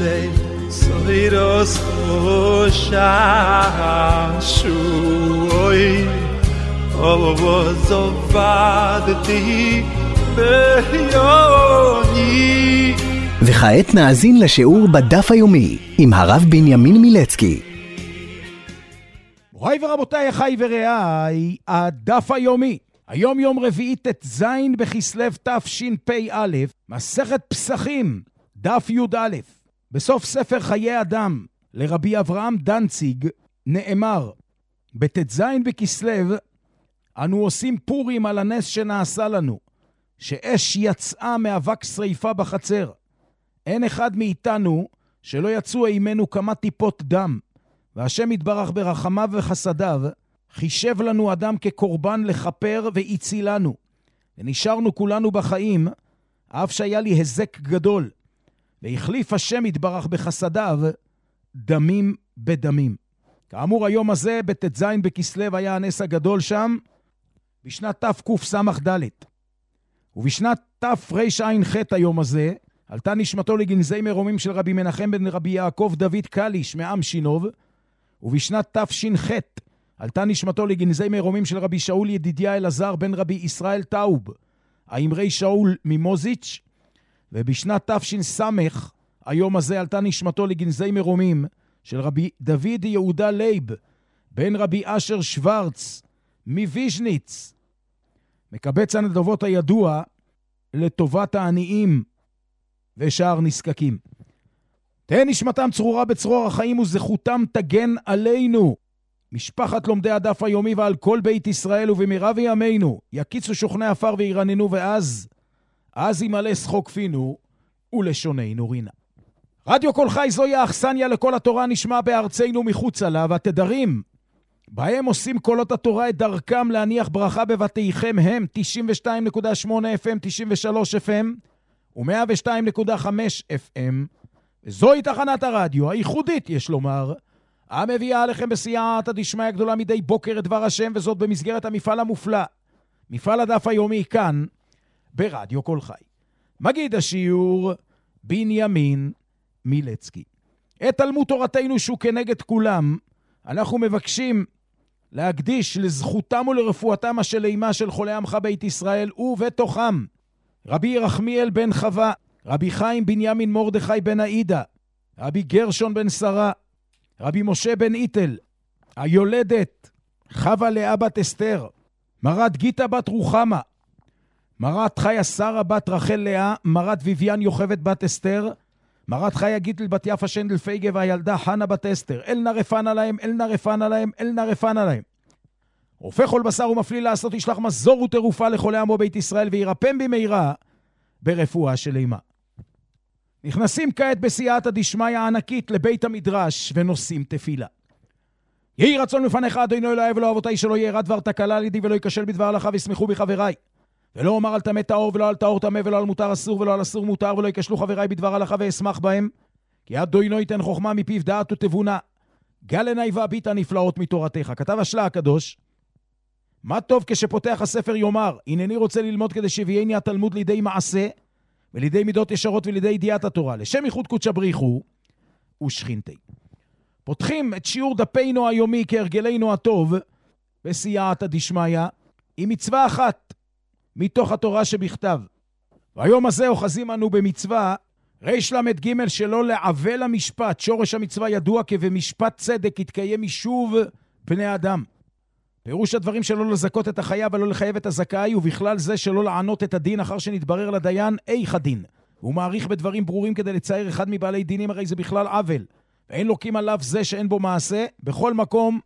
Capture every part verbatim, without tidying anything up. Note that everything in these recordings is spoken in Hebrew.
sei soy dos shashui oh so vadti beyoni. וכעת נאזין לשיעור בדף היומי עם הרב בנימין מילצקי. מוריי ורבותיי, אחיי ורעיי, הדף היומי. היום יום רביעי ט"ז בכסלו תשפ"א, מסכת פסחים, דף י"א. בסוף ספר חיי אדם לרבי אברהם דנציג נאמר, בט"ז בכסלו אנו עושים פורים על הנס שנעשה לנו, שאש יצאה מאבק שריפה בחצר. אין אחד מאיתנו שלא יצאו אימנו כמה טיפות דם, והשם יתברך ברחמיו וחסדיו חישב לנו אדם כקורבן לחפר והצילנו, ונשארנו כולנו בחיים, אף שהיה לי הזק גדול, והחליף השם יתברך בחסדיו דמים בדמים. כאמור, היום הזה בט"ז בכסלו היה הנס הגדול שם, בשנת תקס"ד. ובשנת תרע"ח היום הזה עלתה נשמתו לגנזי מרומים של רבי מנחם בן רבי יעקב דוד קליש מעם שינוב, ובשנת תש"ח עלתה נשמתו לגנזי מרומים של רבי שאול ידידיה אלעזר בן רבי ישראל טאוב, האמרי שאול ממוזיץ', ובשנת תש"ס היום הזה עלתה נשמתו לגנזי מרומים של רבי דוד יהודה לייב בן רבי אשר שוורץ מוויז'ניץ, מקבץ הנדבות הידוע לטובת העניים ושאר נזקקים. תהא נשמתם צרורה בצרור החיים וזכותם תגן עלינו. משפחת לומדי הדף היומי ועל כל בית ישראל ובמהרה בימינו יקיצו שוכני עפר וירננו, ואז אז ימלא שחוק פינו ולשוננו רינה. רדיו כל חי זוהי האכסניה לכל התורה נשמע בארצנו מחוץ לה, והתדרים בהם עושים קולות התורה את דרכם להניח ברכה בבתיכם הם תשעים ושתיים נקודה שמונה אף אם, תשעים ושלוש אף אם ו-מאה ושתיים נקודה חמש אף אם. וזוהי תחנת הרדיו הייחודית, יש לומר, המביאה עליכם בסייעתא דשמיא הגדולה מדי בוקר את דבר השם, וזאת במסגרת המפעל המופלא, מפעל הדף היומי, כאן ברדיו כל חי. מגיד השיעור בנימין מילצקי. את תלמוד תורתנו שהוא כנגד כולם אנחנו מבקשים להקדיש לזכותם ולרפואתם השלימה של חולי עמך בית ישראל, ובתוכם רבי ירחמיאל בן חווה, רבי חיים בנימין מרדכי בן עאידה, רבי גרשון בן שרה, רבי משה בן איתל, היולדת חווה לאה בת אסתר, מרת גיטה בת רוחמה, מרת חיה שרה בת רחל לאה, מרת ויביאן יוכבד בת אסתר, מרת חיה גיטל בת יפה שנדל פייגה, והילדה חנה בת אסתר. אל נרפן עליהם, אל נרפן עליהם, אל נרפן עליהם. רופא כל בשר ומפליל לעשות ישלח מזור ותרופה לחולי עמו בית ישראל, וירפם במהרה ברפואה שלימה. נכנסים כעת בסייעתא דשמיא הענקית לבית המדרש ונושאים תפילה. יהי רצון לפניך אדוני אלוהי ולא אבותיי, שלא יהיה רע דבר תקלה לידי ולא ייכשל בדבר הלכה, וישמחו בחבריי, ולא אומר על טמא טהור ולא על טהור טמא, ולא על מותר אסור ולא על אסור מותר, ולא ייכשלו חבריי בדבר הלכה ואשמח בהם, כי אדוני ייתן חוכמה מפיו דעת ותבונה, גל עיני והביט הנפלאות מתורתך. כתב השלה הקדוש, מה טוב כשפותח הספר יאמר, הנני רוצה ללמוד כדי שביאני התלמוד לידי מעשה ולידי מידות ישרות ולידי ידיעת התורה, לשם ייחוד קודשא בריחו ושכינתי. פותחים את שיעור דפינו היומי כהרגלנו הטוב בסייעתא דשמיא עם מצווה אחת מתוך התורה שבכתב. והיום הזה אוחזים אנו במצווה ריש למד ג' שלא לעוול המשפט. שורש המצווה ידוע כבמשפט צדק יתקיים משוב בני אדם. פירוש הדברים שלא לזכות את החייב ולא לחייב את הזכאי, ובכלל זה שלא לענות את הדין אחר שנתברר לדיין איך הדין. הוא מעריך בדברים ברורים כדי לצייר אחד מבעלי דינים, הרי זה בכלל עוול, ואין לוקים עליו זה שאין בו מעשה. בכל מקום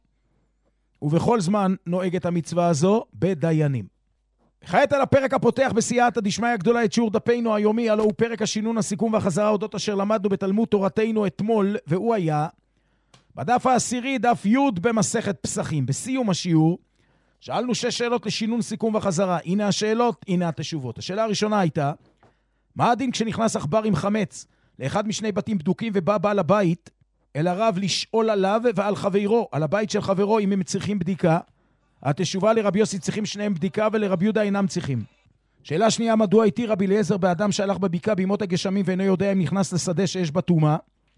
ובכל זמן נוהגת המצווה הזו בדיינים. כעת על הפרק הפותח בסייעתא דשמיא הגדולה את שיעור דפינו היומי, הלא הוא פרק השינון, הסיכום והחזרה אודות אשר למדנו בתלמוד תורתנו אתמול, והוא היה בדף העשירי, דף י' במסכת פסחים. בסיום השיעור שאלנו שש שאלות לשינון, סיכום וחזרה. הנה השאלות, הנה התשובות. השאלה הראשונה הייתה, מה הדין כשנכנס עכבר עם חמץ לאחד משני בתים בדוקים ובא בעל הבית אל הרב לשאול עליו ועל חברו, על הבית של חברו, אם הם צריכים בדיקה? התשובה, לרבי יוסי צריכים שניהם בדיקה ולרבי יהודה אינם צריכים. שאלה שנייה, מדוע התיר רבי אליעזר באדם שהלך בבקעה בימות הגשמים ואינו יודע אם נכנס לשדה שיש בה טומאה?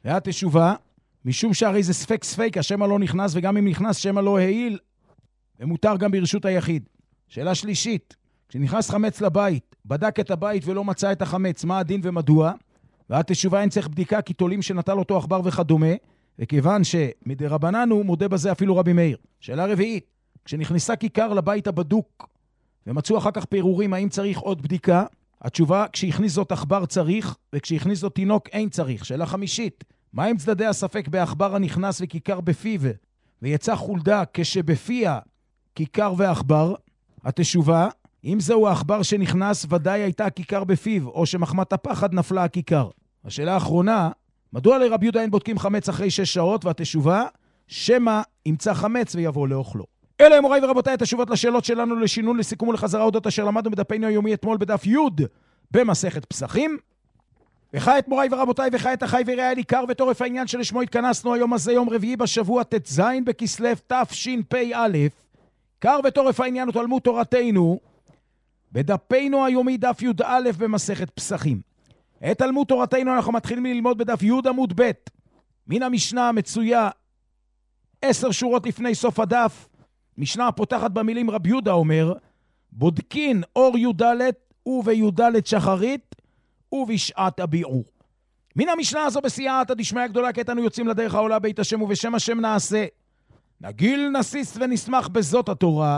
והתשובה, משום שהרי זה ספק ספק, השמה לא נכנס, וגם אם נכנס, שמה לא העיל, ומותר גם ברשות היחיד. שאלה שלישית, כשנכנס חמץ לבית, בדק את הבית ולא מצא את החמץ, מה הדין ומדוע? והתשובה, אין צריך בדיקה, כי תולים שנטל אותו עכבר וכדומה, וכיוון שמדרבנן הוא מודה בזה אפילו רבי מאיר. שאלה רביעית, כשנכנסה כיכר לבית הבדוק, ומצאו אחר כך פירורים האם צריך עוד בדיקה, התשובה, כשהכניס זאת עכבר צריך, וכשהכניס זאת תינוק אין צריך. שאלה חמישית, מה עם צדדי הספק בעכבר הנכנס וכיכר בפיו, ויצא חולדה כשבפיה כיכר ועכבר? התשובה, אם זהו העכבר שנכנס, ודאי הייתה הכיכר בפיו, או שמחמת הפחד נפלה הכיכר. השאלה האחרונה, מדוע לרבי יהודה אין בודקים חמץ אחרי שש שעות? והתשובה, שמה ימצא חמץ ויבוא לאוכלו. אלה מוריי ורבותיי, התשובות לשאלות שלנו לשינון, לסיכום ולחזרה אודות אשר למדנו בדפנו היומי אתמול בדף י' במסכת פסחים. וכעת מוריי ורבותיי, וכעת אחי ורעי עיקר ותורף העניין שלשמו התכנסנו היום הזה, יום רביעי בשבוע ט"ז בכסלו תשפ"א. עיקר ותורף העניין הוא תלמוד תורתנו בדפנו היומי דף י"א במסכת פסחים. את תלמוד תורתנו אנחנו מתחילים ללמוד בדף י' עמוד ב' מן המשנה המצויה עשר שורות לפני סוף הדף. משנה הפותחת במילים רבי יהודה אומר, בודקין אור י"ד ובי"ד שחרית ובשעת הביעור. מן המשנה הזו בסייעתא דשמיא גדולה, כעת אנו יוצאים לדרך העולה בית השם, ובשם השם נעשה, נגיל נסיס ונשמח בזאת התורה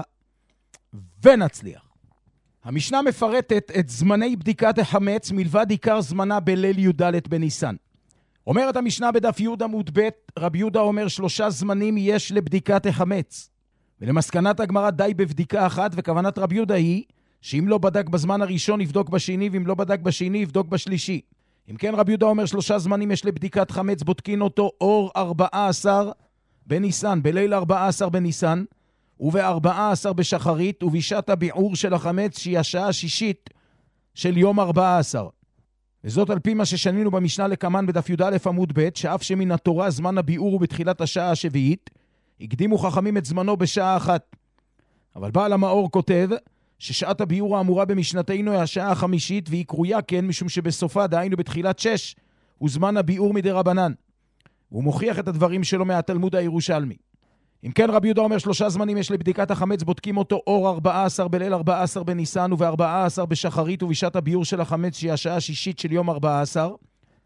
ונצליח. המשנה מפרטת את זמני בדיקת החמץ מלבד עיקר זמנה בליל י"ד בניסן. אומרת המשנה בדף י' עמוד ב', רבי יהודה אומר שלושה זמנים יש לבדיקת החמץ, ולמסקנת הגמרא די בבדיקה אחת, וכוונת רבי יהודה היא שאם לא בדק בזמן הראשון יבדוק בשני, ואם לא בדק בשני יבדוק בשלישי. אם כן רבי יהודה אומר שלושה זמנים יש לבדיקת חמץ, בודקין אותו אור ארבעה עשר בניסן, בליל ארבעה עשר בניסן, וב-ארבעה עשר בשחרית, ובשעת הביעור של החמץ שהיא השעה השישית של יום ארבעה עשר. וזאת על פי מה ששנינו במשנה לקמן בדף י"א עמוד ב', שאף שמן התורה זמן הביעור הוא בתחילת השעה השביעית, הקדימו חכמים את זמנו בשעה אחת. אבל בעל המאור כותב ששעת הביעור האמורה במשנתנו היא השעה החמישית, והיא קרויה כן משום שבסופה, דהיינו בתחילת שש, הוא זמן הביעור מדרבנן. והוא מוכיח את הדברים שלו מהתלמוד הירושלמי. אם כן רבי יהודה אומר שלושה זמנים יש לבדיקת החמץ, בודקים אותו אור ארבעה עשר בליל ארבעה עשר בניסן, וב-ארבעה עשר בשחרית, ובשעת הביעור של החמץ שהיא השעה השישית של יום ארבעה עשר.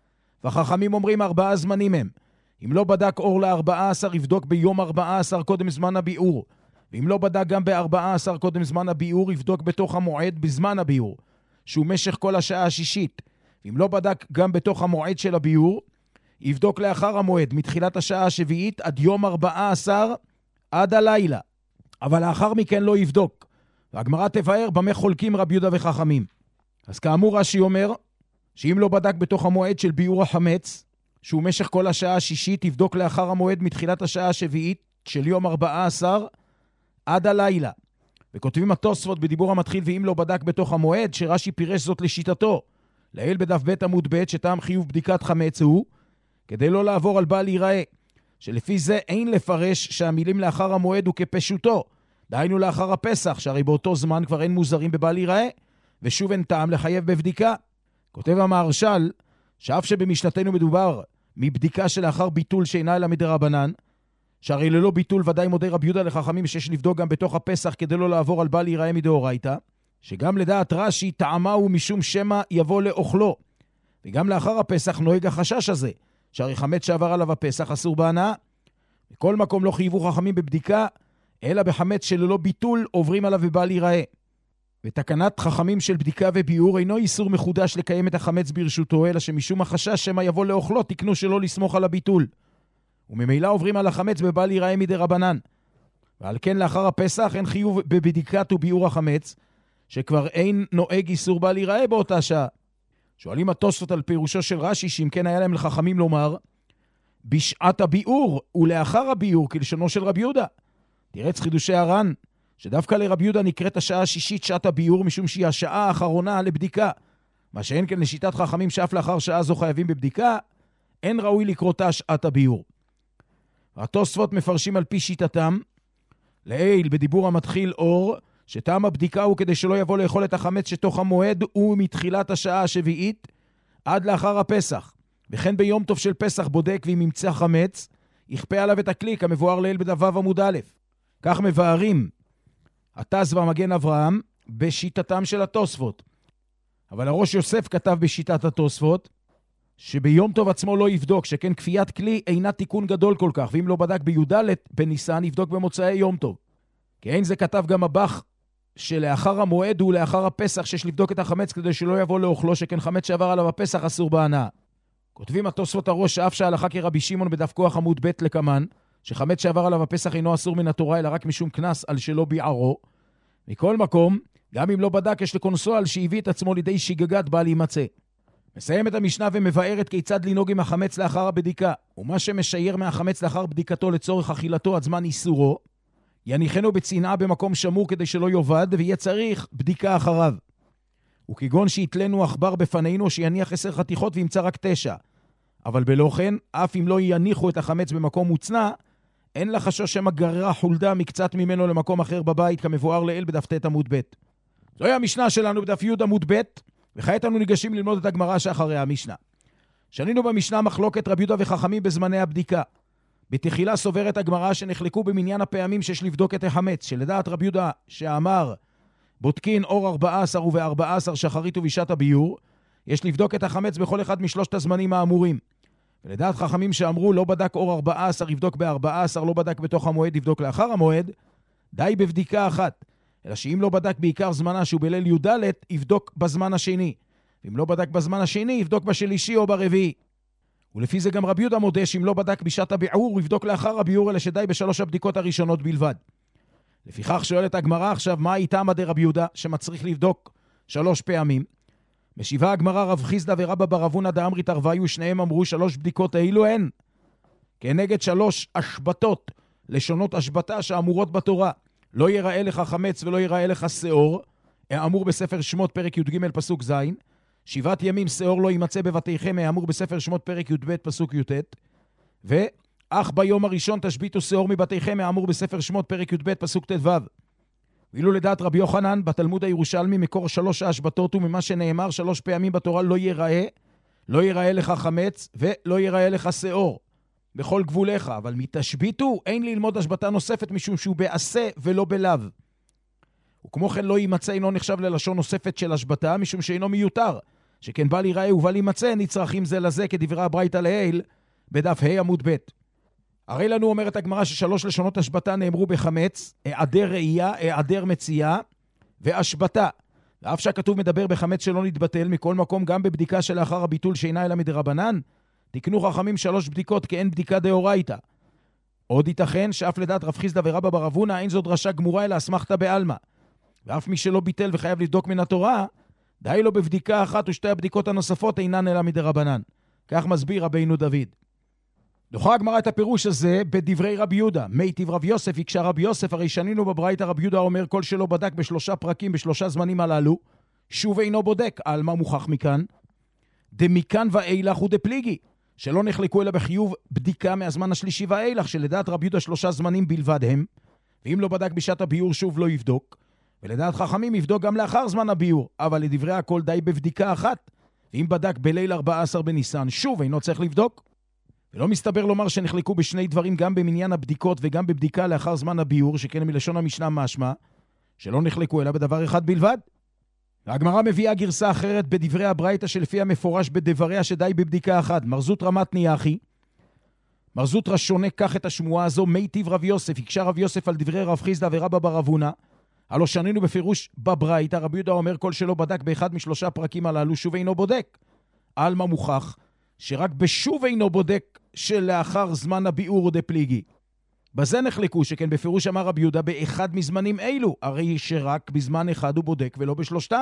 והחכמים אומרים ארבעה זמנים הם. אם לא בדק אור ל-ארבעה עשר, יבדוק ביום ארבעה עשר קודם זמן הביעור. ואם לא בדק גם ב-ארבעה עשר קודם זמן הביעור, יבדוק בתוך המועד בזמן הביעור, שהוא משך כל השעה השישית. ואם לא בדק גם בתוך המועד של הביעור, יבדוק לאחר המועד, מתחילת השעה השביעית עד יום ארבעה עשר, עד הלילה. אבל לאחר מכן לא יבדוק. והגמרא תבאר במה חולקים רבי יהודה וחכמים. אז כאמור רש"י אומר, שאם לא בדק בתוך המועד של ביעור החמץ, שהוא משך כל השעה השישית, יבדוק לאחר המועד מתחילת השעה השביעית של יום ארבעה עשר עד הלילה. וכותבים התוספות בדיבור המתחיל, ואם לא בדק בתוך המועד, שרש"י פירש זאת לשיטתו. לעיל בדף ב' עמוד ב', שטעם חיוב בדיקת חמץ הוא, כדי לא לעבור על בל ייראה, שלפי זה אין לפרש שהמילים לאחר המועד הוא כפשוטו, דהיינו לאחר הפסח, שהרי באותו זמן כבר אין מוזרים בבל ייראה, ושוב אין טעם לחייב בבדיקה. כותב המהרש"ל, שאף שבמשנתנו מדובר מבדיקה שלאחר ביטול שאינה אלא מדרבנן, שהרי ללא ביטול ודאי מודה רבי יהודה לחכמים שיש לבדוק גם בתוך הפסח כדי לא לעבור על בל ייראה מדאורייתא, שגם לדעת רש"י טעמה הוא משום שמא יבוא לאוכלו. וגם לאחר הפסח נוהג החשש הזה, שהרי חמץ שעבר עליו הפסח אסור בהנאה. בכל מקום לא חייבו חכמים בבדיקה, אלא בחמץ שללא ביטול עוברים עליו ובל ייראה. ותקנת חכמים של בדיקה וביעור אינו איסור מחודש לקיים את החמץ ברשותו, אלא שמשום החשש שמא יבוא לאוכלו תקנו שלא לסמוך על הביטול. וממילא עוברים על החמץ בבל ייראה מדרבנן. ועל כן לאחר הפסח אין חיוב בבדיקת וביעור החמץ, שכבר אין נוהג איסור בל ייראה באותה שעה. שואלים התוספות על פירושו של רש"י, שאם כן היה להם לחכמים לומר, בשעת הביעור ולאחר הביעור, כלשונו של רבי יהודה. תירץ חידושי הר"ן, שדווקא לרבי יהודה נקראת השעה השישית שעת הביעור, משום שהיא השעה האחרונה לבדיקה. מה שאין כן לשיטת חכמים שאף לאחר שעה זו חייבים בבדיקה, אין ראוי לקרותה שעת הביעור. התוספות מפרשים על פי שיטתם, לעיל בדיבור המתחיל אור, שטעם הבדיקה הוא כדי שלא יבוא לאכול את החמץ שתוך המועד הוא מתחילת השעה השביעית עד לאחר הפסח. וכן ביום טוב של פסח בודק ואם ימצא חמץ, יכפה עליו את הכלי כמבואר לעיל בדף עמוד א'. כך מבארים התז והמגן אברהם בשיטתם של התוספות. אבל הראש יוסף כתב בשיטת התוספות, שביום טוב עצמו לא יבדוק, שכן כפיית כלי אינה תיקון גדול כל כך, ואם לא בדק בי"ד בניסן, יבדוק במוצאי יום טוב. כי אין זה כתב גם הבח, שלאחר המועד הוא לאחר הפסח, שיש לבדוק את החמץ כדי שלא יבוא לאוכלו, שכן חמץ שעבר עליו הפסח אסור בהנאה. כותבים התוספות הראש שאף שההלכה כרבי שמעון בדף כוח עמוד ב' לקמן, שחמץ שעבר עליו הפסח אינו אסור מן התורה, אלא רק משום כנס על שלא ביערו. מכל מקום, גם אם לא בדק, יש לקונסו על שהביא את עצמו לידי שגגת בעל יימצא. מסיים את המשנה ומבארת כיצד לנהוג עם החמץ לאחר הבדיקה, ומה שמשייר מהחמץ לאחר בדיקתו לצורך אכילתו עד זמן איסורו, יניחנו בצנעה במקום שמור כדי שלא יובד, ויהיה צריך בדיקה אחריו. וכגון שיתלנו עכבר בפנינו שיניח עשר חתיכות וימצא רק תשע. אבל בלא כן, אף אם לא יניחו את החמץ במקום מוצנע, אין לחשוש שמא גררה חולדה מקצת ממנו למקום אחר בבית, כמבואר לעיל בדף ט' עמוד ב'. זוהי המשנה שלנו בדף י' עמוד ב', וכעת אנו ניגשים ללמוד את הגמרא שאחרי המשנה. שנינו במשנה מחלוקת רבי יהודה וחכמים בזמני הבדיקה. בתחילה סוברת הגמרא שנחלקו במניין הפעמים שיש לבדוק את החמץ, שלדעת רבי יהודה שאמר בודקין אור ארבע עשרה ובארבע עשרה שחרית ובשעת הביור, יש לבדוק את החמץ בכל אחד משלושת הזמנים האמורים. ולדעת חכמים שאמרו לא בדק אור ארבע עשרה, יבדוק בארבע עשרה, לא בדק בתוך המועד, יבדוק לאחר המועד, די בבדיקה אחת. אלא שאם לא בדק בעיקר זמנה שהוא בליל י"ד, יבדוק בזמן השני. ואם לא בדק בזמן השני, יבדוק בשלישי או ברביעי. ולפי זה גם רבי יהודה מודה שאם לא בדק בשעת הביעור, יבדוק לאחר הביעור, אלא שדי בשלוש הבדיקות הראשונות בלבד. לפיכך שואלת הגמרא עכשיו, מה איתה מדי רבי יהודה שמצריך לבדוק שלוש פעמים? משיבה הגמרא רב חיסדא ורבא בר אבונא דאמרית ערוויו, שניהם אמרו שלוש בדיקות האלו הן כנגד שלוש השבתות, לשונות השבתה שאמורות בתורה. לא יראה לך חמץ ולא יראה לך שאור, האמור בספר שמות פרק י"ג פסוק ז', שבעת ימים שאור לא יימצא בבתיכם, האמור בספר שמות פרק י"ב פסוק י"ט, ואך ביום הראשון תשביתו שאור מבתיכם, האמור בספר שמות פרק י"ב פסוק ט"ו. ואילו לדעת רבי יוחנן בתלמוד הירושלמי מקור שלוש ההשבתות וממה שנאמר שלוש פעמים בתורה לא יראה, לא יראה לך חמץ ולא יראה לך שאור בכל גבוליך, אבל מתשביתו אין ללמוד השבתה נוספת משום שהוא בעשה ולא בלאו. וכמו כן לא יימצא אינו נחשב ללשון נוספת של השבתה משום שאינו מיותר, שכן בל יראה ובל יימצא נצרכים זה לזה כדברי הברייתא לעיל בדף ה' עמוד ב'. הרי לנו אומרת הגמרא ששלוש לשונות השבתה נאמרו בחמץ, העדר ראייה, העדר מציאה והשבתה. ואף שהכתוב מדבר בחמץ שלא נתבטל, מכל מקום גם בבדיקה שלאחר הביטול שאינה אלא מדרבנן, תקנו חכמים שלוש בדיקות כי אין בדיקה דאורייתא. עוד ייתכן שאף לדעת רב חיסדא ורבא בר אבונא אין זו דרשה גמורה אלא אסמכתא בעלמא. ואף מי שלא ביטל וחייב לבדוק מן התורה, די לו בבדיקה אחת ושתי הבדיקות הנוספות אינן אלא מדרבנן. כך מסביר רבינו דוד. דוחה הגמרא את הפירוש הזה בדברי רבי יהודה. מיטיב רב יוסף יקשה רבי יוסף, הרי שנינו בברייתא רבי יהודה אומר כל שלא בדק בשלושה פרקים בשלושה זמנים הללו, שוב אינו בודק. על מה מוכח מכאן? דמכאן ואילך הוא דפליגי, שלא נחלקו אלא בחיוב בדיקה מהזמן השלישי ואילך, שלדעת רבי יהודה שלושה זמנים בלבד הם, ואם לא בדק בשעת הביור שוב לא יבדוק, ולדעת חכמים יבדוק גם לאחר זמן הביור, אבל לדברי הכל די בבדיקה אחת, ואם בדק בליל ארבע עשרה בניסן שוב אינו צריך לבדוק. ולא מסתבר לומר שנחלקו בשני דברים גם במניין הבדיקות וגם בבדיקה לאחר זמן הביור, שכן מלשון המשנה משמע שלא נחלקו אלא בדבר אחד בלבד. והגמרא מביאה גרסה אחרת בדברי הברייתא שלפי המפורש בדבריה שדי בבדיקה אחת. מרזות רמת ניחי, מרזות רשונה כך את השמועה הזו, מיטיב רב יוסף, יקשה רב יוסף על דברי רב חיסדא ורבא בר אבונא, הלא שנינו בפירוש בברייתא, רבי יהודה אומר כל שלא בדק באחד משלושה פרקים הללו שוב אינו בודק. על מה מוכח? שרק בשוב אינו בודק שלאחר זמן הביאור דפליגי. בזה נחלקו, שכן בפירוש אמר רבי יהודה באחד מזמנים אילו, הרי שרק בזמן אחד הוא בודק ולא בשלושתם.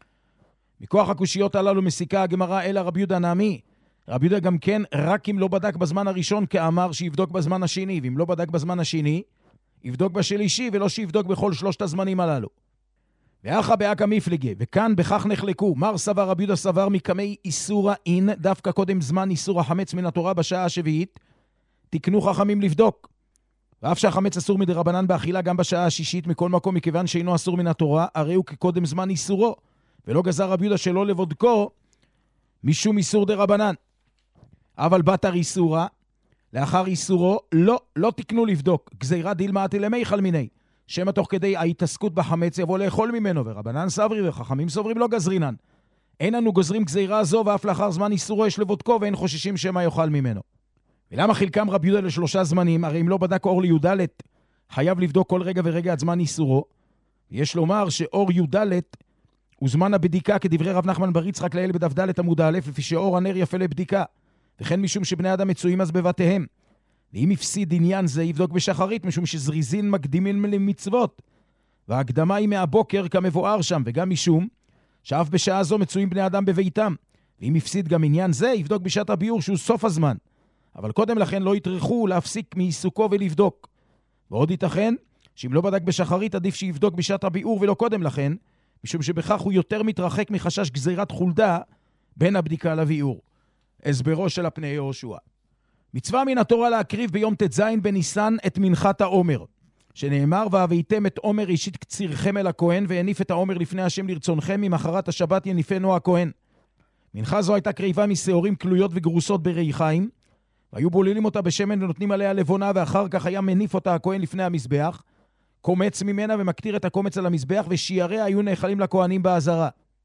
מכוח הקושיות הללו מסיקה הגמרא אלא רבי יהודה נעמי. רבי יהודה גם כן רק אם לא בדק בזמן הראשון כאמר שיבדוק בזמן השני, ואם לא בדק בזמן השני יבדוק בשלישי ולא שיבדוק בכל שלושת הזמנים הללו. ואחא באקא מפלגי, וכאן בכך נחלקו. מר סבר רבי יהודה סבר מקמי איסורא אין, דווקא קודם זמן איסור החמץ מן התורה בשעה השביעית, תקנו חכמים לבדוק. ואף שהחמץ אסור מדרבנן באכילה גם בשעה השישית, מכל מקום מכיוון שאינו אסור מן התורה, הרי הוא כקודם זמן איסורו, ולא גזר רבי יהודה שלא לבודקו משום איסור דרבנן. אבל בתר איסורה, לאחר איסורו, לא, לא תקנו לבדוק. גזירה דילמאתי למיכל מיני. שמא תוך כדי ההתעסקות בחמץ יבוא לאכול ממנו, ורבנן סברי וחכמים סוברים לא גזרינן. אין אנו גוזרים גזירה זו, ואף לאחר זמן איסורו יש לבודקו, ואין חוששים שמא יאכל ממנו. ולמה חילקם רבי יהודה לשלושה זמנים? הרי אם לא בדק אור ליודלת, חייב לבדוק כל רגע ורגע עד זמן איסורו. יש לומר שאור יודלת הוא זמן הבדיקה, כדברי רב נחמן בר יצחק לעיל בדף ד' עמוד א', לפי שאור הנר יפה לבדיקה. וכן משום שבני אדם מצויים אז בבתיהם. ואם הפסיד עניין זה, יבדוק בשחרית, משום שזריזין מקדימים למצוות. וההקדמה היא מהבוקר כמבואר שם, וגם משום שאף בשעה זו מצויים בני אדם בביתם. ואם הפסיד גם עניין זה, יבדוק בשעת הביור שהוא סוף הזמן. אבל קודם לכן לא יתרחו להפסיק מעיסוקו ולבדוק. ועוד ייתכן שאם לא בדק בשחרית, עדיף שיבדוק בשעת הביאור ולא קודם לכן, משום שבכך הוא יותר מתרחק מחשש גזירת חולדה בין הבדיקה לביאור. הסברו של הפני יהושע. מצווה מן התורה להקריב ביום תז בניסן את מנחת העומר, שנאמר, והבאתם את עומר אישית קצירכם אל הכהן, והניף את העומר לפני השם לרצונכם, ממחרת השבת יניפנו הכהן. מנחה זו הייתה קריבה משעורים כלויות וגרוסות בריחיים, והיו בוללים אותה בשמן ונותנים עליה לבונה, ואחר כך היה מניף אותה הכהן לפני המזבח, קומץ ממנה ומקטיר את הקומץ על המזבח, ושיעריה היו נאכלים לכהנים בעזרה.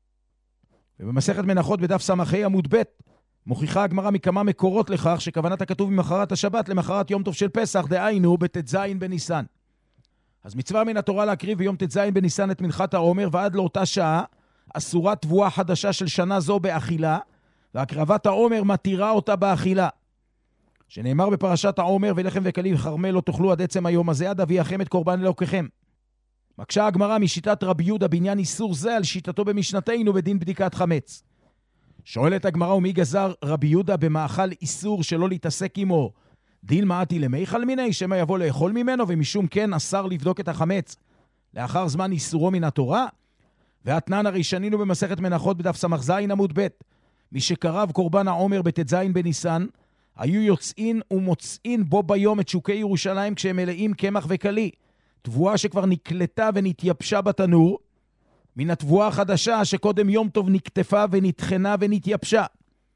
ובמסכת מנחות בדף סמכי עמוד ב' מוכיחה הגמרא מכמה מקורות לכך שכוונת הכתוב ממחרת השבת למחרת יום טוב של פסח, דהיינו בתז בניסן. אז מצווה מן התורה להקריב ביום תז בניסן את מנחת העומר, ועד לאותה שעה אסורה תבואה חדשה של שנה זו באכילה, והקרבת העומר מתירה אותה באכילה. שנאמר בפרשת העומר, ולחם וכליל חרמל לא תאכלו עד עצם היום הזה, עד אביאכם את קורבן אלוקיכם. מקשה הגמרא משיטת רבי יהודה בעניין איסור זה על שיטתו במשנתנו בדין בדיקת חמץ. שואלת הגמרא, ומי גזר רבי יהודה במאכל איסור שלא להתעסק עמו? דילמאתי למיכל מיני, שמא יבוא לאכול ממנו, ומשום כן אסר לבדוק את החמץ לאחר זמן איסורו מן התורה? והתנן הרי שנינו במסכת מנחות בדף סמ"ז עמוד ב', מי שקרב קורבן העומר בתז בניסן, היו יוצאין ומוצאין בו ביום את שוקי ירושלים כשהם מלאים קמח וקלי, תבואה שכבר נקלטה ונתייבשה בתנור, מן התבואה החדשה שקודם יום טוב נקטפה ונתחנה ונתייבשה.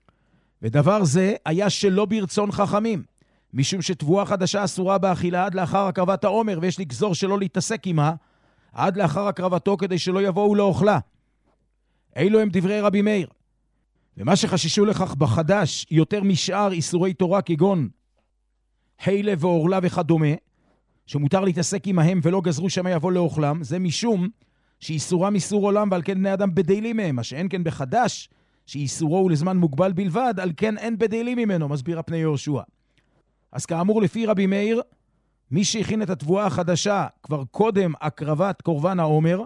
ודבר זה היה שלא ברצון חכמים, משום שתבואה חדשה אסורה באכילה עד לאחר הקרבת העומר, ויש לגזור שלא להתעסק עמה עד לאחר הקרבתו, כדי שלא יבואו לאוכלה. אילו הם דברי רבי מאיר. ומה שחששו לכך בחדש יותר משאר איסורי תורה כגון חילה ואורלה וכדומה, שמותר להתעסק עמהם ולא גזרו שמה יבוא לאוכלם, זה משום שאיסורם איסור עולם, ועל כן בני אדם בדיילים מהם, מה שאין כן בחדש, שאיסורו הוא לזמן מוגבל בלבד, על כן אין בדיילים ממנו, מסביר הפני יהושע. אז כאמור לפי רבי מאיר, מי שהכין את התבואה החדשה כבר קודם הקרבת קורבן העומר,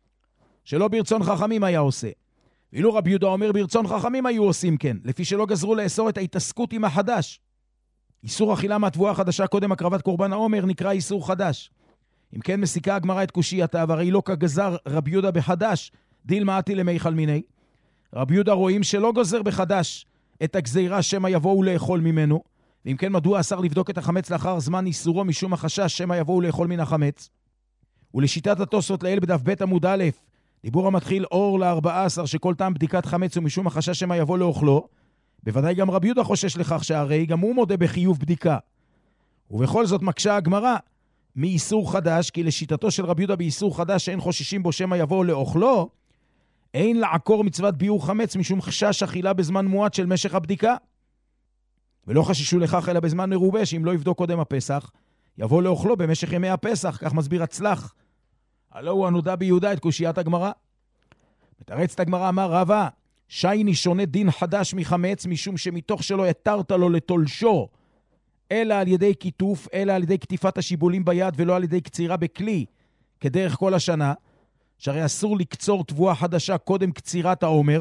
שלא ברצון חכמים היה עושה. ואילו רבי יהודה אומר ברצון חכמים היו עושים כן, לפי שלא גזרו לאסור את ההתעסקות עם החדש. איסור אכילה מהתבואה החדשה קודם הקרבת קורבן העומר נקרא איסור חדש. אם כן מסיקה הגמרא את קושייתה, והרי לא כגזר רבי יהודה בחדש, דילמאתי למיכל מיני. רבי יהודה רואים שלא גוזר בחדש את הגזירה שמא יבואו לאכול ממנו, ואם כן מדוע אסר לבדוק את החמץ לאחר זמן איסורו משום החשש שמא יבואו לאכול מן החמץ? ולשיטת התוספות לעיל בדף ב' עמוד א', דיבור המתחיל אור ל-ארבע עשרה שכל טעם בדיקת חמץ ומשום החשש שמא יבוא לאוכלו, בוודאי גם רבי יהודה חושש לכך שהרי גם הוא מודה בחיוב בדיקה. ובכל זאת מקשה הגמרא מאיסור חדש, כי לשיטתו של רבי יהודה באיסור חדש שאין חוששים בו שמא יבוא לאוכלו, אין לעקור מצוות ביור חמץ משום חשש אכילה בזמן מועט של משך הבדיקה. ולא חששו לכך אלא בזמן מרובה, שאם לא יבדוק קודם הפסח, יבוא לאוכלו במשך ימי הפסח, כך מסביר הצלח. הלא הוא הנודע ביהודה את קושיית הגמרא. מתרצת הגמרא, אמר רבא, שייני שונה דין חדש מחמץ, משום שמתוך שלא יתרת לו לתולשו, אלא על ידי כיתוף, אלא על ידי כתיפת השיבולים ביד, ולא על ידי קצירה בכלי, כדרך כל השנה, שהרי אסור לקצור תבואה חדשה קודם קצירת העומר,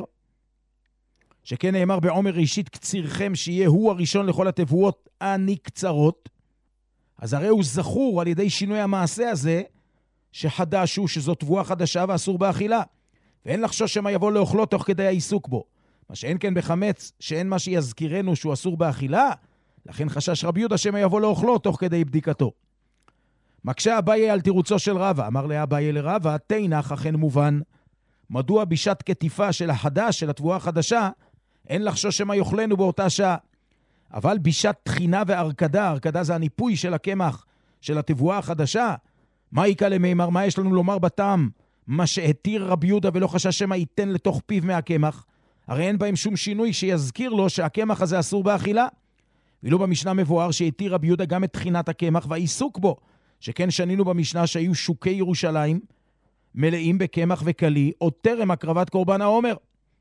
שכן נאמר בעומר ראשית קצירכם, שיהיה הוא הראשון לכל התבואות הנקצרות. אז הרי הוא זכור על ידי שינוי המעשה הזה, שחדש הוא שזו תבואה חדשה ואסור באכילה, ואין לחשוש שמה יבוא לאוכלו תוך כדי העיסוק בו. מה שאין כן בחמץ, שאין מה שיזכירנו שהוא אסור באכילה, לכן חשש רבי יהודה שמה יבוא לאוכלו תוך כדי בדיקתו. מקשה אביי על תירוצו של רבא, אמר לה אביי לרבא, תינח אכן מובן, מדוע בשעת כתיפה של החדש, של התבואה החדשה, אין לחשוש שמה יאכלנו באותה שעה. אבל בישת תחינה והרכדה, הרכדה זה הניפוי של הקמח, של התבואה החדשה. מה יקה למימר? מה יש לנו לומר בטעם? מה שהתיר רבי יהודה ולא חשש שמא ייתן לתוך פיו מהקמח. הרי אין בהם שום שינוי שיזכיר לו שהקמח הזה אסור באכילה. ואילו במשנה מבואר שהתיר רבי יהודה גם את תחינת הקמח והעיסוק בו, שכן שנינו במשנה שהיו שוקי ירושלים מלאים בקמח וקלי, עוד טרם הקרבת קורבן העומר.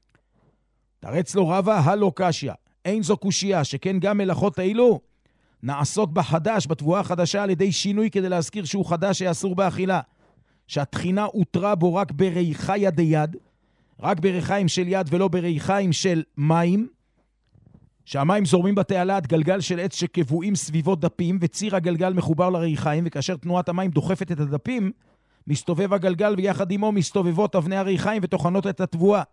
תרץ לו רבה הלא קשיא, אין זו קושיה, שכן גם מלאכות האלו נעסוק בחדש, בתבואה החדשה, על ידי שינוי כדי להזכיר שהוא חדש שאסור באכילה. שהתחינה הותרה בו רק בריחה יד יד, רק בריחיים של יד ולא בריחיים של מים, שהמים זורמים בתעלת גלגל של עץ שקבועים סביבות דפים, וציר הגלגל מחובר לריחיים, וכאשר תנועת המים דוחפת את הדפים, מסתובב הגלגל ויחד עמו מסתובבות אבני הריחיים ותוכנות את התבואה.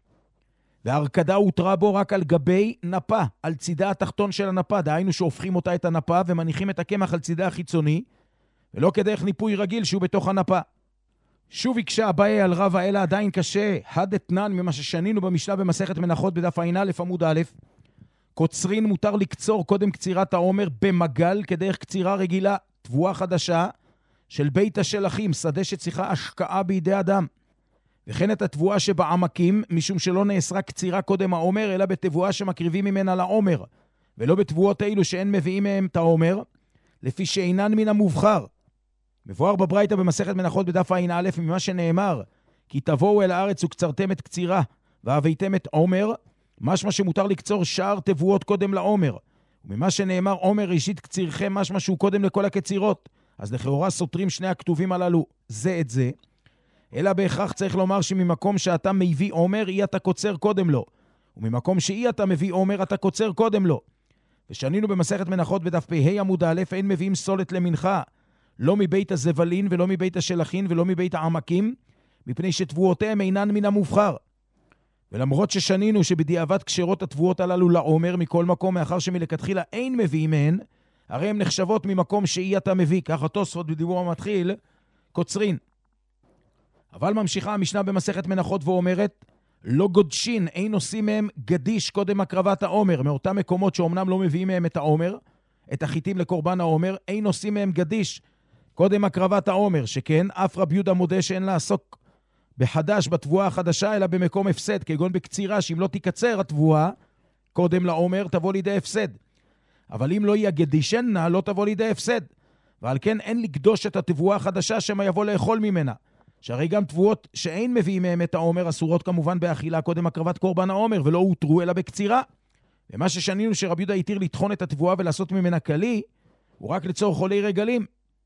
וההרכדה הותרה בו רק על גבי נפה, על צידה התחתון של הנפה, דהיינו שהופכים אותה את הנפה ומניחים את הקמח על צידה החיצוני, ולא כדרך ניפוי רגיל שהוא בתוך הנפה. שוב יקשה אביי על רבא, אלא עדיין קשה, הד אתנן ממה ששנינו במשנה במסכת מנחות בדף עין א' עמוד א', קוצרין מותר לקצור קודם קצירת העומר במגל כדרך קצירה רגילה, תבואה חדשה של בית השלחים, שדה שצריכה השקעה בידי אדם. וכן את התבואה שבעמקים, משום שלא נאסרה קצירה קודם העומר, אלא בתבואה שמקריבים ממנה לעומר, ולא בתבואות האלו שאין מביאים מהם את העומר, לפי שאינן מן המובחר. מבואר בברייתא במסכת מנחות בדף עין א', ממה שנאמר, כי תבואו אל הארץ וקצרתם את קצירה, והבאתם את עומר, משמע שמותר לקצור שאר תבואות קודם לעומר. וממה שנאמר עומר ראשית קצירכם, משמע שהוא קודם לכל הקצירות. אז לכאורה סותרים שני הכתובים הללו זה את זה, אלא בהכרח צריך לומר שממקום שאתה מביא עומר, אי אתה קוצר קודם לו. וממקום שאי אתה מביא עומר, אתה קוצר קודם לו. ושנינו במסכת מנחות בדף פ"ה עמוד א', אין מביאים סולת למנחה, לא מבית הזבלין ולא מבית השלחין ולא מבית העמקים, מפני שתבואותיהם אינן מן המובחר. ולמרות ששנינו שבדיעבד קשרות התבואות הללו לעומר מכל מקום, מאחר שמלכתחילה אין מביאים מהן, הרי הן נחשבות ממקום שאי אתה מביא, ככה תוספות בדיבור המתחיל, קוצרין. אבל ממשיכה המשנה במסכת מנחות ואומרת, לא גודשין, אין עושים מהם גדיש קודם הקרבת העומר, מאותם מקומות שאומנם לא מביאים מהם את העומר, את החיטים לקורבן העומר, אין עושים מהם גדיש קודם הקרבת העומר, שכן אף רבי יהודה מודה שאין לעסוק בחדש בתבואה החדשה, אלא במקום הפסד, כגון בקצירה, שאם לא תיקצר התבואה קודם לעומר, תבוא לידי הפסד. אבל אם לא יהיה גדישנה, לא תבוא לידי הפסד. ועל כן אין לקדוש את התבואה החדשה שמה יבוא לאכול ממנה. שהרי גם תבואות שאין מביאים מהם את העומר, אסורות כמובן באכילה קודם הקרבת קורבן העומר, ולא הותרו אלא בקצירה. ומה ששנינו שרבי יהודה התיר לטחון את התבואה ולעשות ממנה כלי, הוא רק לצורך חולי רגלים.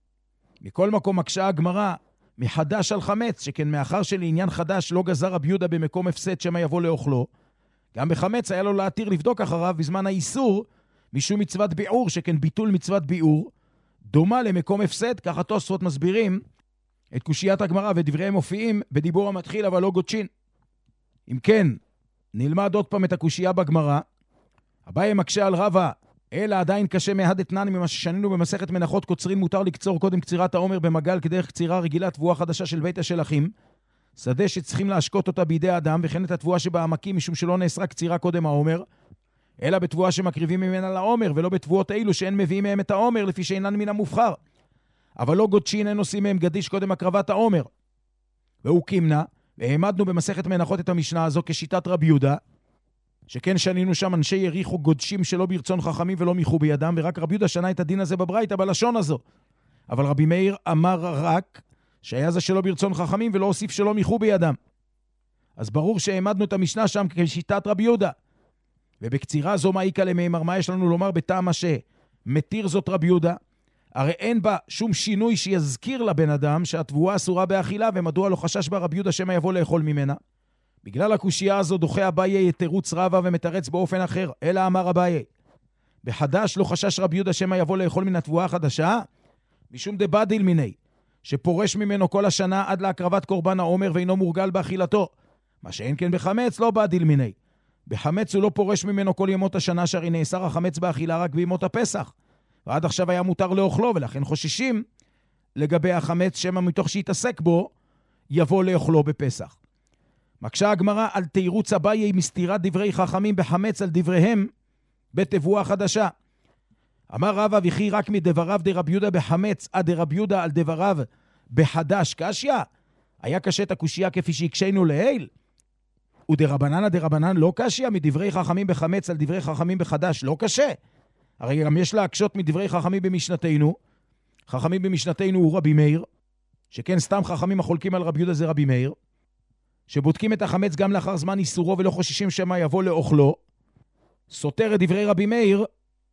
מכל מקום מקשה הגמרא, מחדש על חמץ, שכן מאחר שלעניין חדש לא גזר רבי יהודה במקום הפסד שמה יבוא לאוכלו, גם בחמץ היה לו להתיר לבדוק אחריו בזמן האיסור, משום מצוות ביעור, שכן ביטול מצוות ביעור, דומה למקום הפסד, ככה תוספות מסבירים את קושיית הגמרא, ודבריהם מופיעים בדיבור המתחיל אבל לא גודשין. אם כן, נלמד עוד פעם את הקושייה בגמרא. אביי מקשה על רבא, אלא עדיין קשה מהד אתנן ממה ששנינו במסכת מנחות, קוצרין מותר לקצור קודם קצירת העומר במגל כדרך קצירה רגילה, תבואה חדשה של בית השלחים, שדה שצריכים להשקות אותה בידי אדם, וכן את התבואה שבעמקים, משום שלא נאסרה קצירה קודם העומר, אלא בתבואה שמקריבים ממנה לעומר, ולא בתבואות האלו שאין מביאים מהם את העומר, לפי שאינן מן המובחר. אבל לא גודשין, אין עושים מהם גדיש קודם הקרבת העומר. והוא קימנה, והעמדנו במסכת מנחות את המשנה הזו כשיטת רבי יהודה, שכן שנינו שם אנשי יריחו גודשים שלא ברצון חכמים ולא מיחו בידם, ורק רבי יהודה שנה את הדין הזה בברייתא בלשון הזו. אבל רבי מאיר אמר רק שהיה זה שלא ברצון חכמים ולא הוסיף שלא מיחו בידם. אז ברור שהעמדנו את המשנה שם כשיטת רבי יהודה. ובקצירה זו מה איקה למימר, מה יש לנו לומר בטעם שמתיר זאת רבי יהודה? הרי אין בה שום שינוי שיזכיר לבן אדם שהתבואה אסורה באכילה, ומדוע לא חשש בה רבי יהודה שמא יבוא לאכול ממנה? בגלל הקושייה הזו דוחה אביי תירוץ רבא ומתרץ באופן אחר, אלא אמר אביי, בחדש לא חשש רבי יהודה שמא יבוא לאכול מן התבואה החדשה, משום דבדיל מיני, שפורש ממנו כל השנה עד להקרבת קורבן העומר ואינו מורגל באכילתו, מה שאין כן בחמץ לא בדיל מיני. בחמץ הוא לא פורש ממנו כל ימות השנה, שהרי נאסר החמץ באכילה רק בימות הפסח, ועד עכשיו היה מותר לאוכלו, ולכן חוששים לגבי החמץ שמא מתוך שיתעסק בו יבוא לאוכלו בפסח. מקשה הגמרא על תירוץ אביי מסתירת דברי חכמים בחמץ על דבריהם, בתבואה חדשה. אמר רבא וכי רק מדבריו דרבי יהודה בחמץ עד דרבי יהודה על דבריו בחדש קשיא? היה קשה את הקושייה כפי שהקשינו לעיל? ודרבנן דרבנן לא קשיא? מדברי חכמים בחמץ על דברי חכמים בחדש לא קשה? הרי גם יש להקשות מדברי חכמים במשנתנו. חכמים במשנתנו הוא רבי מאיר, שכן סתם חכמים החולקים על רבי יהודה זה רבי מאיר, שבודקים את החמץ גם לאחר זמן איסורו ולא חוששים שמה יבוא לאוכלו. סותר את דברי רבי מאיר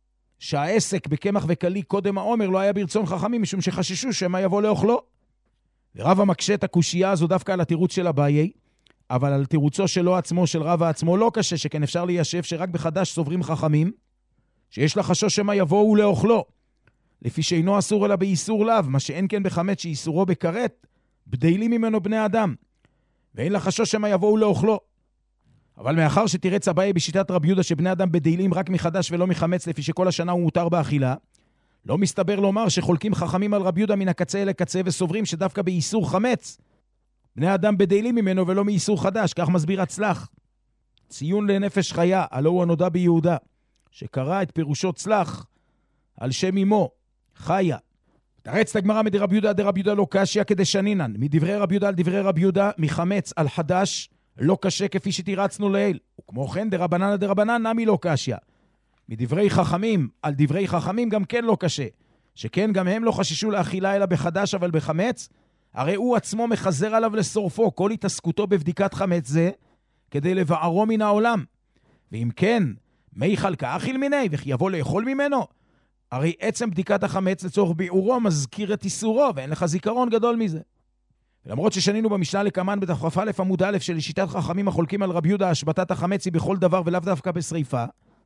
שהעסק בקמח וקלי קודם העומר לא היה ברצון חכמים משום שחששו שמה יבוא לאוכלו. ורבא מקשה את הקושייה הזו דווקא על התירוץ של אביי, אבל על תירוצו שלו עצמו, של רבא עצמו, לא קשה, שכן אפשר ליישב שרק בחדש סוברים חכמים שיש לחשוש שמה יבואו לאוכלו, לפי שאינו אסור אלא באיסור לאו, מה שאין כן בחמץ שאיסורו בכרת, בדיילים ממנו בני אדם, ואין לחשוש שמה יבואו לאוכלו. אבל מאחר שתירץ אביי בשיטת רבי יהודה שבני אדם בדיילים רק מחדש ולא מחמץ, לפי שכל השנה הוא מותר באכילה, לא מסתבר לומר שחולקים חכמים על רבי יהודה מן הקצה אל הקצה, וסוברים שדווקא באיסור חמץ בני אדם בדיילים ממנו ולא מאיסור חדש. כך מסביר הצלח. ציון לנפש חיה, הלא הוא הנודע ביהודה, שקרא את פירושו צלח על שם אמו, חיה. תרץ את הגמרא מדרבי יהודה דרבי יהודה לא קשיא כדשנינן, מדברי רבי יהודה על דברי רבי יהודה מחמץ על חדש לא קשה כפי שתירצנו לעיל. וכמו כן דרבנן דרבנן נמי לא קשיא, מדברי חכמים על דברי חכמים גם כן לא קשה, שכן גם הם לא חששו לאכילה אלא בחדש אבל בחמץ, הרי הוא עצמו מחזר עליו לשורפו כל התעסקותו בבדיקת חמץ זה כדי לבערו מן העולם. ואם כן, מי חלקה אכיל מיני וכי יבוא לאכול ממנו? הרי עצם בדיקת החמץ לצורך ביעורו מזכיר את איסורו, ואין לך זיכרון גדול מזה. ולמרות ששנינו במשנה לקמן בדף כ"א עמוד א' של שיטת חכמים החולקים על רבי יהודה השבתת החמץ היא בכל דבר ולאו דווקא בשריפה,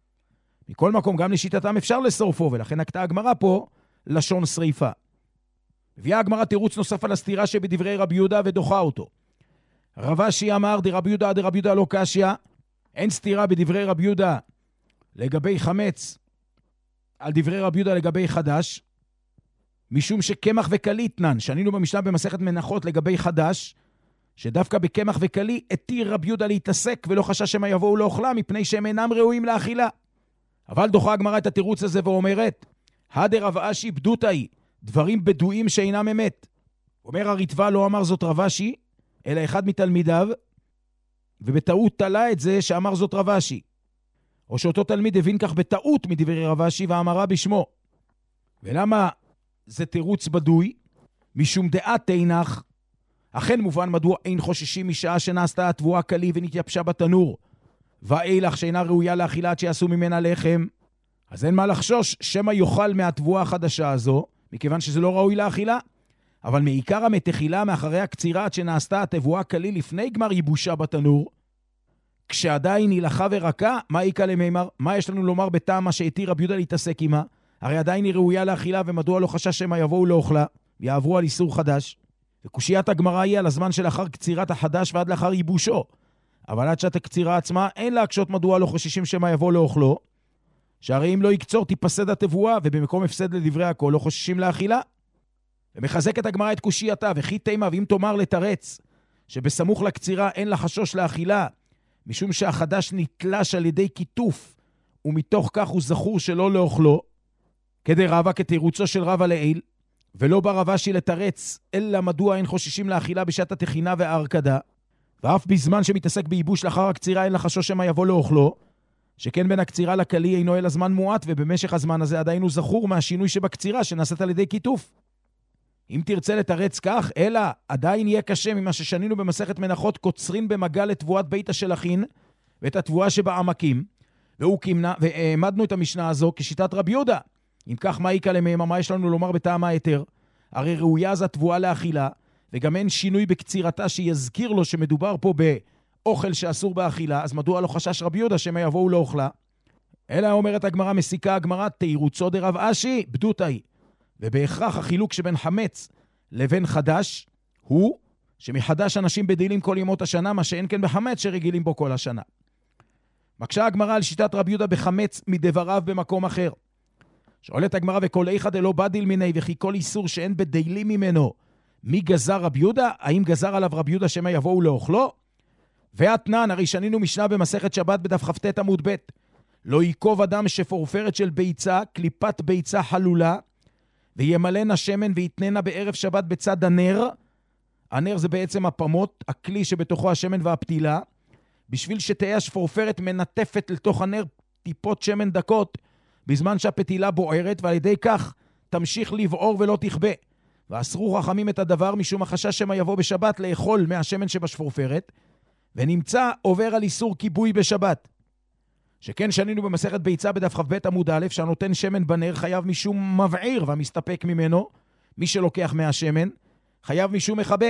מכל מקום גם לשיטתם אפשר לשרפו, ולכן נקטה הגמרא פה לשון שריפה. הביאה הגמרא תירוץ נוסף על הסתירה שבדברי רבי יהודה ודוחה אותו. רב אשי אמר דרבי יהודה דרבי יהודה לא קשיא, אין סתירה בדברי רבי יהודה לגבי חמץ על דברי רבי יהודה לגבי חדש, משום שקמח וקלי תנן, שנינו במשנה במסכת מנחות לגבי חדש, שדווקא בקמח וקלי התיר רבי יהודה להתעסק ולא חשש שמה יבואו לאוכלה מפני שהם אינם ראויים לאכילה. אבל דוחה הגמרא את התירוץ הזה ואומרת, הדר רב אשי בדותאי, דברים בדויים שאינם אמת. אומר הריטב"א לא אמר זאת רב אשי, אלא אחד מתלמידיו, ובטעות תלה את זה שאמר זאת רב אשי. או שאותו תלמיד הבין כך בטעות מדברי רב אשי ואמרה בשמו. ולמה זה תירוץ בדוי? משום דעת תינח, אכן מובן מדוע אין חוששים משעה שנעשתה התבואה קלי ונתייבשה בתנור, ואילך שאינה ראויה לאכילה עד שיעשו ממנה לחם, אז אין מה לחשוש שמא יאכל מהתבואה החדשה הזו, מכיוון שזה לא ראוי לאכילה. אבל מעיקר המתחילה מאחרי הקצירה עד שנעשתה התבואה קלי לפני גמר ייבושה בתנור, כשעדיין היא לחה ורקה, מה עיקה למימר? מה יש לנו לומר בטעם מה שהתיר רבי יהודה להתעסק עמה? הרי עדיין היא ראויה לאכילה, ומדוע לא חשש שמה יבואו לאוכלה ויעברו על איסור חדש? וקושיית הגמרא היא על הזמן שלאחר קצירת החדש ועד לאחר ייבושו. אבל עד שעת הקצירה עצמה אין להקשות מדוע לא חוששים שמה יבוא לאוכלו, שהרי אם לא יקצור תיפסד התבואה, ובמקום הפסד לדברי הכל לא חוששים לאכילה. ומחזק את הגמרא את קושייתה, וכי תימה ואם תאמר לתרץ שבסמוך לקצירה אין לחשוש לאכילה, משום שהחדש נתלש על ידי כיתוף, ומתוך כך הוא זכור שלא לאוכלו, כדי רבא כתירוצו של רבא לעיל, ולא בא רב אשי לתרץ, אלא מדוע אין חוששים לאכילה בשעת התחינה והארקדה, ואף בזמן שמתעסק בייבוש לאחר הקצירה אין לחשוש שמה יבוא לאוכלו, שכן בין הקצירה לכלי אינו אלא זמן מועט, ובמשך הזמן הזה עדיין הוא זכור מהשינוי שבקצירה שנעשית על ידי כיתוף. אם תרצה לתרץ כך, אלא עדיין יהיה קשה ממה ששנינו במסכת מנחות קוצרין במגע לתבואת בית השלחין, ואת התבואה שבעמקים, והוא כימנה, והעמדנו את המשנה הזו כשיטת רבי יהודה. אם כך, מה עיקה למימה? מה יש לנו לומר בטעם היתר? הרי ראויה אז התבואה לאכילה, וגם אין שינוי בקצירתה שיזכיר לו שמדובר פה באוכל שאסור באכילה, אז מדוע לא חשש רבי יהודה שמה יבואו לאוכלה? אלא אומרת הגמרא, מסיקה הגמרא, תירוצו דרב אשי בדותאי. ובהכרח החילוק שבין חמץ לבין חדש הוא שמחדש אנשים בדילים כל ימות השנה, מה שאין כן בחמץ שרגילים בו כל השנה. מקשה הגמרא על שיטת רבי יהודה בחמץ מדבריו במקום אחר. שואלת הגמרא, וכל איכא דלא בדיל מיני וכי כל איסור שאין בדילים ממנו, מי גזר רבי יהודה? האם גזר עליו רבי יהודה שמה יבואו לאוכלו? ואתנן, הרי שנינו משנה במסכת שבת בדף כ"ט עמוד ב', לא ייקוב אדם שפורפרת של ביצה, קליפת ביצה חלולה, וימלאנה שמן ויתננה בערב שבת בצד הנר. הנר זה בעצם הפמות, הכלי שבתוכו השמן והפתילה, בשביל שתהיה השפורפרת מנטפת לתוך הנר טיפות שמן דקות, בזמן שהפתילה בוערת, ועל ידי כך תמשיך לבעור ולא תכבה. ואסרו חכמים את הדבר משום החשש שמה יבוא בשבת לאכול מהשמן שבשפורפרת, ונמצא עובר על איסור כיבוי בשבת. שכן שנינו במסכת ביצה בדף כ"ב עמוד א', שהנותן שמן בנר חייב משום מבעיר והמסתפק ממנו, מי שלוקח מהשמן, חייב משום מכבה.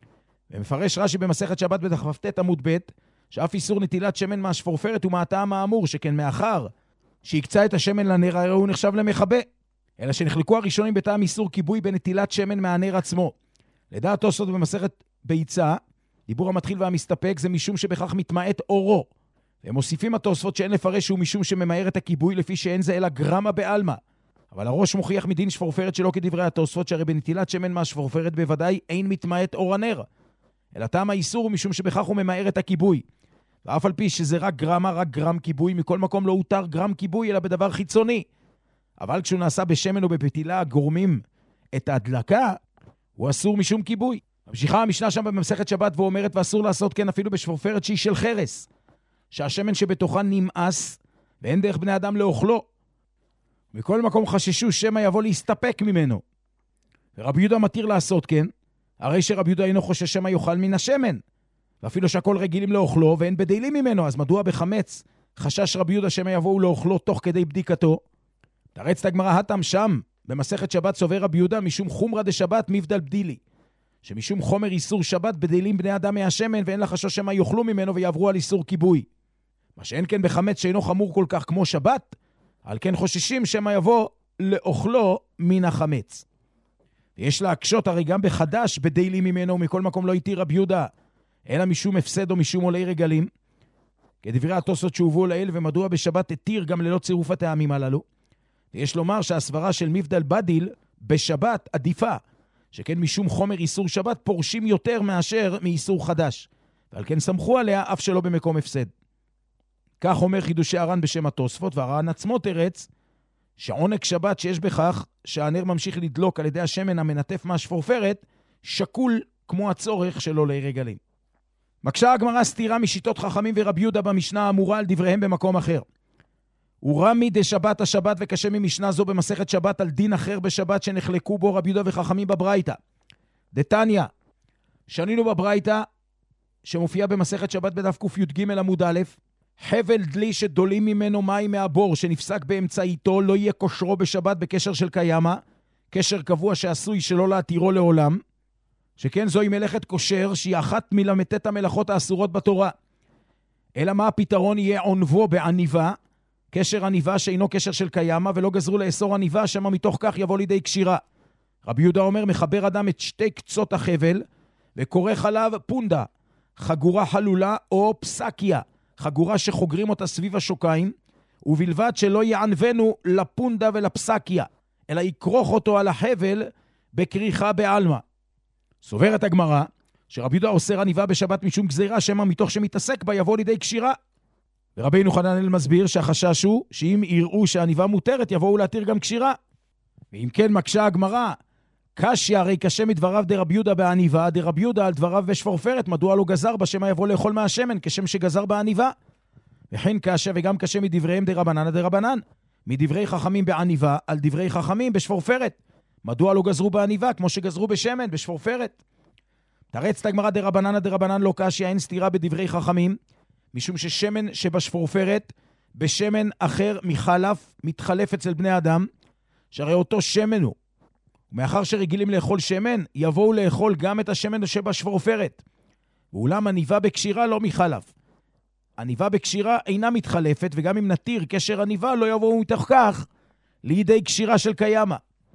ומפרש רש"י במסכת שבת בדף כ"ט עמוד ב', שאף איסור נטילת שמן מהשפורפרת הוא מהטעם האמור, שכן מאחר שיקצה את השמן לנר, הרי הוא נחשב למכבה. אלא שנחלקו הראשונים בטעם איסור כיבוי בנטילת שמן מהנר עצמו. לדעת תוספות במסכת ביצה, דיבור המתחיל והמסתפק זה משום שבכך מתמעט אורו. והם מוסיפים התוספות שאין לפרש שהוא משום שממהר את הכיבוי, לפי שאין זה אלא גרמה בעלמא. אבל הראש מוכיח מדין שפורפרת שלא כדברי התוספות, שהרי בנטילת שמן מהשפורפרת בוודאי אין מתמעט אור הנר. אלא טעם האיסור הוא משום שבכך הוא ממהר את הכיבוי. ואף על פי שזה רק גרמה, רק גרם כיבוי, מכל מקום לא הותר גרם כיבוי אלא בדבר חיצוני. אבל כשהוא נעשה בשמן או בפתילה גורמים את ההדלקה, הוא אסור משום כיבוי. המשיכה המשנה שם במסכת שבת ואומרת, ואסור לעשות כן אפילו בשפורפרת שהיא של חרס, שהשמן שבתוכה נמאס, ואין דרך בני אדם לאוכלו. מכל מקום חששו שמא יבוא להסתפק ממנו. ורבי יהודה מתיר לעשות כן, הרי שרבי יהודה אינו חושש שמא יאכל מן השמן, ואפילו שהכל רגילים לאוכלו ואין בדלים ממנו, אז מדוע בחמץ חשש רבי יהודה שמא יבואו לאוכלו תוך כדי בדיקתו? תרץ את הגמרא התם שם, במסכת שבת סובר רבי יהודה משום חומרא דשבת מבדל בדילי, שמשום חומר איסור שבת בדלים בני אדם מהשמן, ואין לחשוש שמא יאכלו ממנו ויעברו על איסור כיבוי. מה שאין כן בחמץ שאינו חמור כל כך כמו שבת, על כן חוששים שמא יבוא לאוכלו מן החמץ. ויש להקשות הרי גם בחדש בדלים ממנו, ומכל מקום לא התיר רבי יהודה, אלא משום הפסד או משום עולי רגלים, כדברי התוספות שהובאו לעיל, ומדוע בשבת התיר גם ללא צירוף הטעמים הללו. ויש לומר שהסברה של מבדל בדיל בשבת עדיפה, שכן משום חומר איסור שבת פורשים יותר מאשר מאיסור חדש, ועל כן סמכו עליה אף שלא במקום הפסד. כך אומר חידושי הר"ן בשם התוספות, והר"ן עצמו תרץ שעונג שבת שיש בכך שהנר ממשיך לדלוק על ידי השמן המנטף מהשפורפרת, שקול כמו הצורך של עולי רגלים. מקשה הגמרא סתירה משיטות חכמים ורבי יהודה במשנה האמורה על דבריהם במקום אחר. ורמי דשבת השבת וקשה ממשנה זו במסכת שבת על דין אחר בשבת שנחלקו בו רבי יהודה וחכמים בברייתא. דתניא, שנינו בברייתא שמופיע במסכת שבת בדף קי"ג עמוד א', חבל דלי שדולים ממנו מים מהבור שנפסק באמצעיתו לא יהיה כושרו בשבת בקשר של קיימה, קשר קבוע שעשוי שלא להתירו לעולם, שכן זוהי מלאכת כושר שהיא אחת מל"ט המלאכות האסורות בתורה. אלא מה הפתרון? יהיה עונבו בעניבה, קשר עניבה שאינו קשר של קיימה, ולא גזרו לאסור עניבה שמה מתוך כך יבוא לידי קשירה. רבי יהודה אומר, מחבר אדם את שתי קצות החבל וכורך עליו פונדה, חגורה חלולה או פסקיה, חגורה שחוגרים אותה סביב השוקיים, ובלבד שלא יענבנו לפונדה ולפסקיה, אלא יקרוך אותו על החבל בקריחה בעלמא. סוברת הגמרא שרבי יהודה אוסר עניבה בשבת משום גזירה שמה מתוך שמתעסק בה יבוא לידי קשירה. ורבינו חננאל מסביר שהחשש הוא שאם יראו שהעניבה מותרת יבואו להתיר גם קשירה. ואם כן מקשה הגמרא, קשיא הרי קשה מדבריו דרבי יהודה בעניבה, דרבי יהודה על דבריו בשפורפרת, מדוע לא גזר בה שמא יבוא לאכול מהשמן כשם שגזר בעניבה? וכן קשה וגם קשה מדבריהם דרבנן דרבנן, מדברי חכמים בעניבה על דברי חכמים בשפורפרת, מדוע לא גזרו בעניבה כמו שגזרו בשמן בשפורפרת? תרץ את הגמרא דרבנן דרבנן לא קשיא, אין סתירה בדברי חכמים, משום ששמן שבשפורפרת בשמן אחר מחלף מתחלף אצל בני אדם, שהרי אותו שמן הוא. ומאחר שרגילים לאכול שמן, יבואו לאכול גם את השמן שבשפורפרת. ואולם עניבה בקשירה לא מחלף. עניבה בקשירה אינה מתחלפת, וגם אם נתיר קשר עניבה לא יבואו מתוך כך לידי קשירה של קיימה.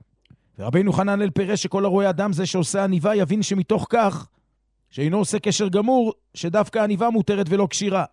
ורבינו חננאל פירש שכל הרואה אדם זה שעושה עניבה יבין שמתוך כך שאינו עושה קשר גמור, שדווקא עניבה מותרת ולא קשירה.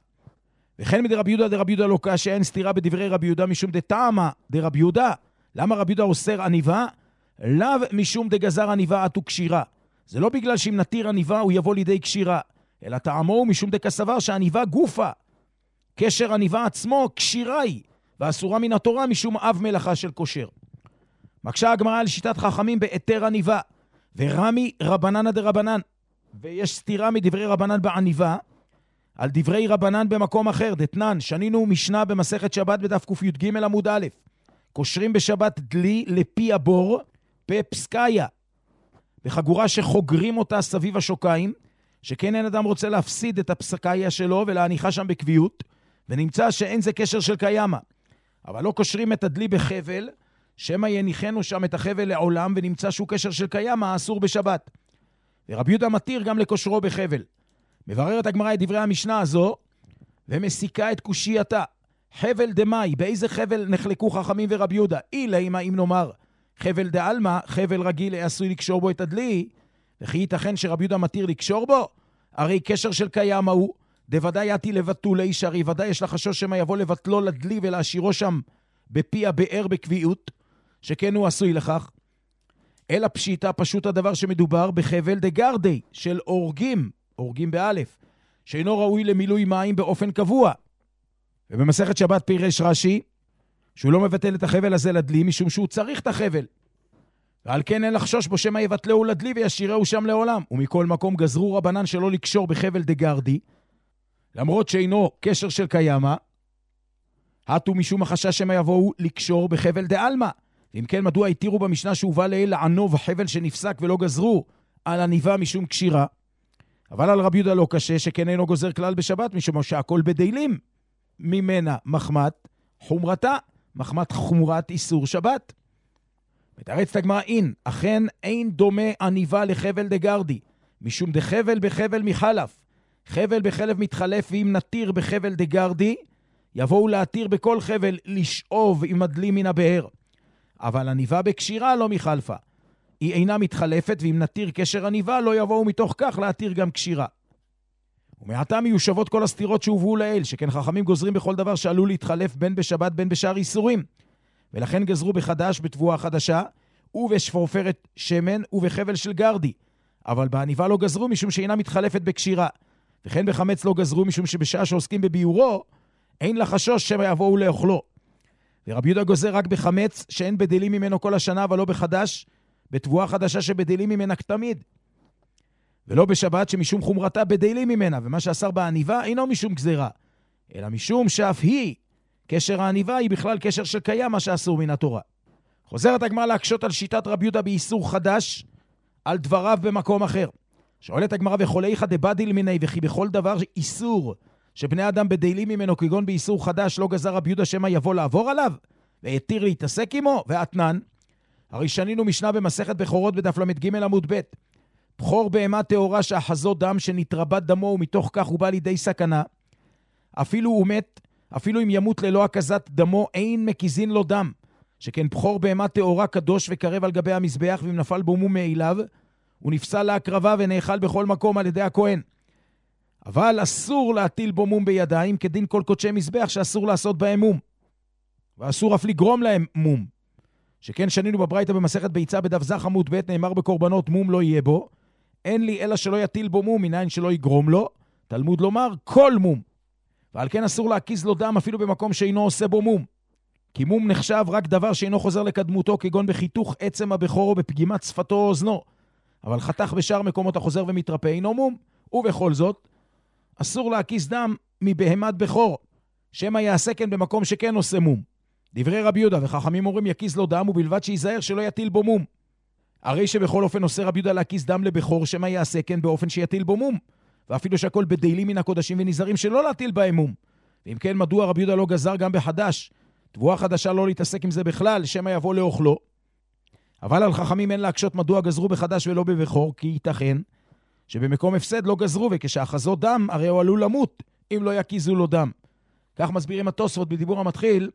וכן מדרבי יהודה דרבי יהודה לא קשיא, אין סתירה בדברי רבי יהודה משום דטעמה דרבי יהודה. למה רבי יהודה אוסר עניבה? לאו משום דגזר עניבה עתו קשירה. זה לא בגלל שאם נתיר עניבה הוא יבוא לידי קשירה, אלא טעמו משום דקסבר שעניבה גופה. קשר עניבה עצמו קשירה היא, ואסורה מן התורה משום אב מלאכה של כושר. מקשה הגמרא על שיטת חכמים בהיתר עניבה, ורמי רבנן דרבנן, ויש סתירה מדברי רבנן בעניבה, על דברי רבנן במקום אחר, דתנן, שנינו משנה במסכת שבת בדף ק"ג עמוד א', קושרים בשבת דלי לפי הבור, בפסקאיה, בחגורה שחוגרים אותה סביב השוקיים, שכן אין אדם רוצה להפסיד את הפסקאיה שלו ולהניחה שם בקביעות, ונמצא שאין זה קשר של קיימה. אבל לא קושרים את הדלי בחבל, שמא יניחנו שם את החבל לעולם, ונמצא שהוא קשר של קיימה, אסור בשבת. ורבי יהודה מתיר גם לקושרו בחבל. מבררת הגמרא את דברי המשנה הזו, ומסיקה את קושייתה. חבל דמאי, באיזה חבל נחלקו חכמים ורבי יהודה? אילה, אם נאמר, חבל דעלמא, חבל רגיל עשוי לקשור בו את הדלי, וכי ייתכן שרבי יהודה מתיר לקשור בו? הרי קשר של קיימה הוא, דוודאי יתי לבטולי, שהרי ודאי יש לחשוש שמה יבוא לבטלו לדלי ולהשירו שם בפי הבאר בקביעות, שכן הוא עשוי לכך. אלא פשיטה, פשוט הדבר שמדובר בחבל דגרדי, של אורגים, אורגים באלף, שאינו ראוי למילוי מים באופן קבוע. ובמסכת שבת פירש רש"י, שהוא לא מבטל את החבל הזה לדלי, משום שהוא צריך את החבל. ועל כן אין לחשוש בו שמא יבטלהו לדלי וישירהו שם לעולם. ומכל מקום גזרו רבנן שלא לקשור בחבל דגרדי, למרות שאינו קשר של קיימה, הטו משום החשש שמא יבואו לקשור בחבל דעלמא. ואם כן, מדוע התירו במשנה שהובא לעיל לענוב חבל שנפסק ולא גזרו על עניבה משום קשירה? אבל על רבי יהודה לא קשה, שכן אינו גוזר כלל בשבת, משום שהכל בדיילים ממנה מחמת חומרתה, מחמת חומרת איסור שבת. מתרצת הגמרא אין, אכן אין דומה עניבה לחבל דגרדי, משום דחבל בחבל מחלף. חבל בחלב מתחלף, ואם נתיר בחבל דגרדי, יבואו להתיר בכל חבל לשאוב עם הדלי מן הבאר. אבל עניבה בקשירה לא מחלפה. היא אינה מתחלפת, ואם נתיר קשר עניבה, לא יבואו מתוך כך להתיר גם קשירה. ומעתה מיושבות כל הסתירות שהובאו לאל, שכן חכמים גוזרים בכל דבר שעלול להתחלף בין בשבת בין בשאר איסורים. ולכן גזרו בחדש בתבואה חדשה, ובשפורפרת שמן ובחבל של גרדי. אבל בעניבה לא גזרו משום שאינה מתחלפת בקשירה. וכן בחמץ לא גזרו משום שבשעה שעוסקים בביורו, אין לחשוש שמא יבואו לאוכלו. ורבי יהודה גוזר רק בחמץ שאין בדלים ממנו כל השנה, אבל לא בחדש, בתבואה חדשה שבדלים ממנה תמיד. ולא בשבת שמשום חומרתה בדלים ממנה, ומה שאסר בעניבה אינו משום גזירה, אלא משום שאף היא, קשר העניבה היא בכלל קשר של קיים, מה שאסור מן התורה. חוזרת הגמרא להקשות על שיטת רבי יהודה באיסור חדש, על דבריו במקום אחר. שואלת הגמרא, וכל איכא דבדיל מיני, וכי בכל דבר איסור שבני אדם בדלים ממנו, כגון באיסור חדש, לא גזר רבי יהודה שמא יבוא לעבור עליו, והתיר להתעסק עמו, ואתנן. הרי שנינו משנה במסכת בכורות בדף למד ג' עמוד ב', בכור בהמה טהורה שאחזו דם שנתרבה דמו, ומתוך כך הוא בא לידי סכנה. אפילו הוא מת, אפילו אם ימות ללא הקזת דמו, אין מקיזין לו דם. שכן בכור בהמה טהורה קדוש וקרב על גבי המזבח, ואם נפל בו מום מאליו, הוא נפסל להקרבה ונאכל בכל מקום על ידי הכהן. אבל אסור להטיל בו מום בידיים, כדין כל קודשי מזבח שאסור לעשות בהם מום. ואסור אף לגרום להם מום. שכן שנינו בברייתא במסכת ביצה בדף זך עמוד ב', נאמר בקורבנות מום לא יהיה בו, אין לי אלא שלא יטיל בו מום, מניין שלא יגרום לו, תלמוד לומר כל מום. ועל כן אסור להקיז לו דם אפילו במקום שאינו עושה בו מום. כי מום נחשב רק דבר שאינו חוזר לקדמותו, כגון בחיתוך עצם הבכור או בפגימת שפתו או אוזנו. אבל חתך בשאר מקומות החוזר ומתרפא אינו מום, ובכל זאת, אסור להקיז דם מבהמת בכור, שמא יעשה כן במקום שכן עושה מום. דברי רבי יהודה, וחכמים אומרים יקיז לו דם, ובלבד שיזהר שלא יטיל בו מום. הרי שבכל אופן עושה רבי יהודה להקיז דם לבכור, שמא יעשה כן באופן שיטיל בו מום. ואפילו שהכל בדיילים מן הקודשים ונזהרים שלא להטיל בהם מום. ואם כן, מדוע רבי יהודה לא גזר גם בחדש? תבואה חדשה לא להתעסק עם זה בכלל, שמא יבוא לאוכלו. אבל על חכמים אין להקשות מדוע גזרו בחדש ולא בבכור, כי ייתכן שבמקום הפסד לא גזרו, וכשאחזו דם הרי הוא עלול למות אם לא יקיזו לו דם. כך מסבירים התוספות בדיבור המתחיל,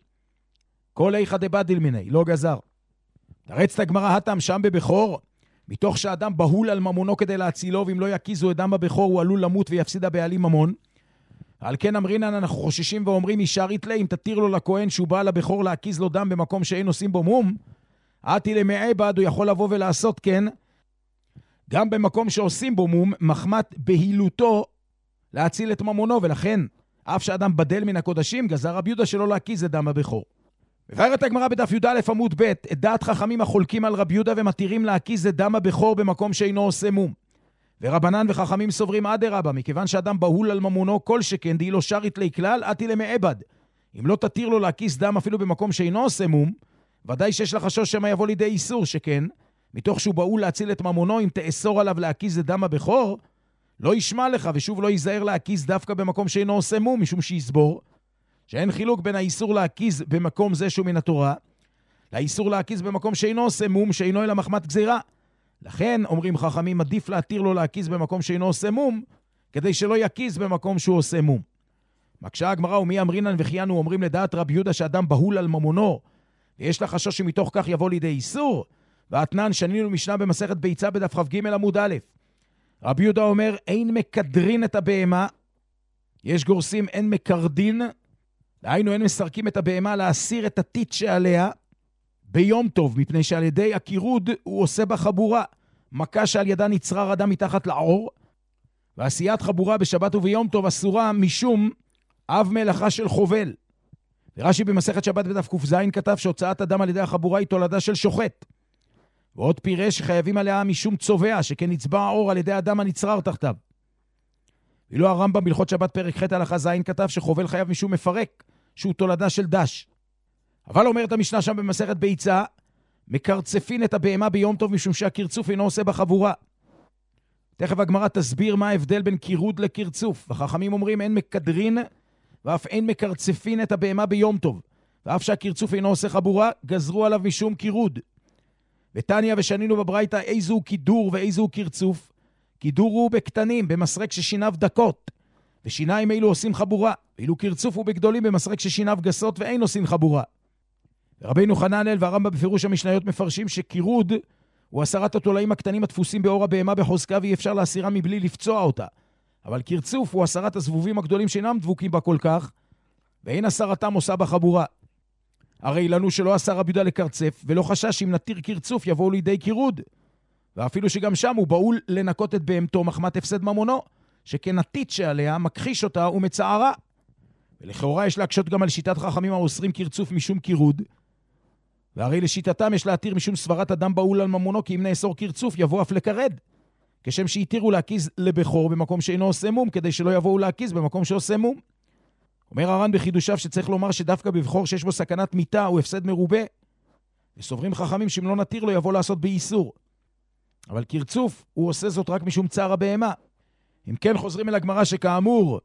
כל איכא דבדיל מיני, לא גזר. תרצת הגמרא, הטעם שם בבכור, מתוך שאדם בהול על ממונו כדי להצילו, ואם לא יקיזו את דם בבכור הוא עלול למות ויפסיד הבעלים ממון. על כן אמרינן, אנחנו חוששים ואומרים, ישר יתלה, אם תתיר לו לכהן שהוא בא לבכור להקיז לו דם במקום שאין עושים בו מום, עתי למעבד, הוא יכול לבוא ולעשות כן, גם במקום שעושים בו מום, מחמת בהילותו להציל את ממונו, ולכן, אף שאדם בדל מן הקודשים, גזר רבי יהודה שלא להקיז את דם הבכור. מבארת הגמרא בדף י"א עמוד ב' את דעת חכמים החולקים על רבי יהודה ומתירים להקיז את דם הבכור במקום שאינו עושה מום. ורבנן וחכמים סוברים אדרבה, מכיוון שאדם בהול על ממונו כל שכן די לא שרית לי כלל, אתי למעבד. אם לא תתיר לו להקיס דם אפילו במקום שאינו עושה מום, ודאי שיש לך חשוש שמא יבוא לידי איסור, שכן, מתוך שהוא בהול להציל את ממונו, אם תאסור עליו להקיס את דם הבכור, לא ישמע לך ושוב לא ייזהר להקיס דווקא במקום שאינו עושה מום, משום שיסבור, שאין חילוק בין האיסור להקיס במקום זה שהוא מן התורה, לאיסור להקיס במקום שאינו עושה מום, שאינו אלא מחמת גזירה. לכן, אומרים חכמים, עדיף להתיר לו להקיס במקום שאינו עושה מום, כדי שלא יקיס במקום שהוא עושה מום. מקשה הגמרא, ומי אמרינן וכיינו אומרים לדעת רבי יהודה שאדם בהול על ממונו, ויש לה חשוש שמתוך כך יבוא לידי איסור, ואתנן שנינו משנה במסכת ביצה בדף כ"ג עמוד א'. רבי יהודה אומר, אין מקדרין את הבהמה, יש גורסים אין מקרדין, דהיינו אין מסרקים את הבהמה להסיר את הטיט שעליה ביום טוב, מפני שעל ידי הקירוד הוא עושה בה חבורה, מכה שעל ידה נצרר אדם מתחת לעור, ועשיית חבורה בשבת וביום טוב אסורה משום אב מלאכה של חובל. ורש"י במסכת שבת בדף ק"ז כתב שהוצאת אדם על ידי החבורה היא תולדה של שוחט. ועוד פירש שחייבים עליה משום צובע, שכן נצבע העור על ידי אדם הנצרר תחתיו. ואילו הרמב"ם בהלכות שבת פרק ח' הלכה ז' כתב שחובל חייב משום מפרק, שהוא תולדה של דש. אבל אומרת המשנה שם במסכת ביצה, מקרצפין את הבהמה ביום טוב משום שהקרצוף אינו עושה בחבורה. תכף הגמרא תסביר מה ההבדל בין קירוד לקרצוף. וחכמים אומרים אין מקדרין ואף אין מקרצפין את הבהמה ביום טוב. ואף שהקרצוף אינו עושה חבורה, גזרו עליו משום קירוד. ותניא ושנינו בברייתא איזו קידור ואיזו קרצוף. קידור הוא בקטנים, במסרק ששיניו דקות, ושיניים אילו עושים חבורה. ואילו קרצוף הוא בגדולים, במסרק ששיניו גסות ואין עושים חבורה. רבינו חננאל והרמב"ם בפירוש המשניות מפרשים שקירוד הוא הסרת התולעים הקטנים הדפוסים באור הבהמה בחוזקה, ואי אפשר להסירה מבלי לפצוע אותה. אבל קרצוף הוא הסרת הזבובים הגדולים שאינם דבוקים בה כל כך, ואין הסרתם עושה בחבורה. הרי לנו שלא עשה רבי יהודה לקרצף, ולא חשש אם נתיר קרצוף יבואו לידי קירוד. ואפילו שגם שם הוא באול לנקות את בהמתו מחמת הפסד ממונו, שכן הטיט שעליה מכחיש אותה ומצערה. ולכאורה יש להקשות גם על שיטת חכמים האוסרים קרצוף משום קירוד, והרי לשיטתם יש להתיר משום סברת אדם באול על ממונו, כי אם נאסור קרצוף יבוא אף לקרד, כשם שהתירו להקיז לבכור במקום שאינו עושה מום, כדי שלא יבואו להקיז במקום שעושה מום. אומר הר"ן בחידושיו שצריך לומר שדווקא בבכור שיש בו סכנת מיתה הוא הפסד מרובה, וסוברים חכמים שאם לא נתיר לו יבוא לעשות באיסור. אבל קרצוף הוא עושה זאת רק משום צער הבהמה. אם כן חוזרים אל הגמרא שכאמור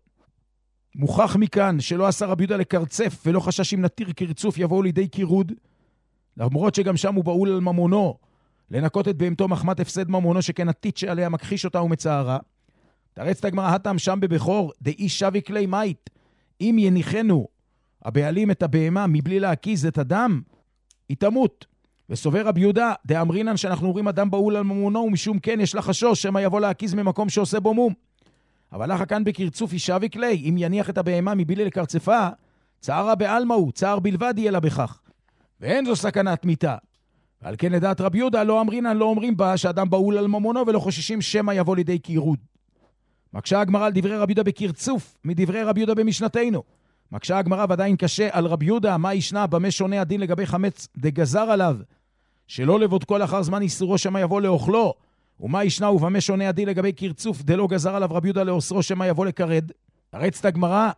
מוכח מכאן שלא עשה רבי יהודה לקרצף ולא חשש אם נתיר קרצוף יבואו לידי קירוד, למרות שגם שם הוא באול על ממונו לנקות את בהמתו מחמת הפסד ממונו, שכן הטיט שעליה מכחיש אותה ומצערה. תרץ את הגמרא, הטעם שם בבכור דאי שבי כלי מית, אם יניחנו הבעלים את הבהמה מבלי להקיז את הדם, היא תמות. וסובר רבי יהודה דאמרינן שאנחנו אומרים אדם באול על ממונו, ומשום כן יש לה חשוש שמא יבוא להקיז ממקום שעושה בו מום. אבל לך כאן בקרצוף היא שבי כלי, אם יניח את הבהמה מבלי לקרצפה, צערה בעלמא הוא, צער בלבד יהיה לה בכך, ואין זו סכנת מיתה. ועל כן לדעת רבי יהודה לא אמרינן, לא אומרים בה שאדם באול על ממונו, ולא חוששים שמא יבוא לידי קירוד. מקשה הגמרא על דברי רבי יהודה בקרצוף מדברי רבי יהודה במשנתנו. מקשה הגמרא ועדיין קשה על רבי יהודה, מה ישנה במה שונה הדין לגבי חמץ דגזר עליו שלא לבודקו לאחר זמן איסורו שמא יבוא לאוכלו, ומה ישנה ובמה שונה הדין לגבי קרצוף דלא גזר עליו רבי יהודה לאוסרו שמא יבוא לקרד. תרץ את הגמרא,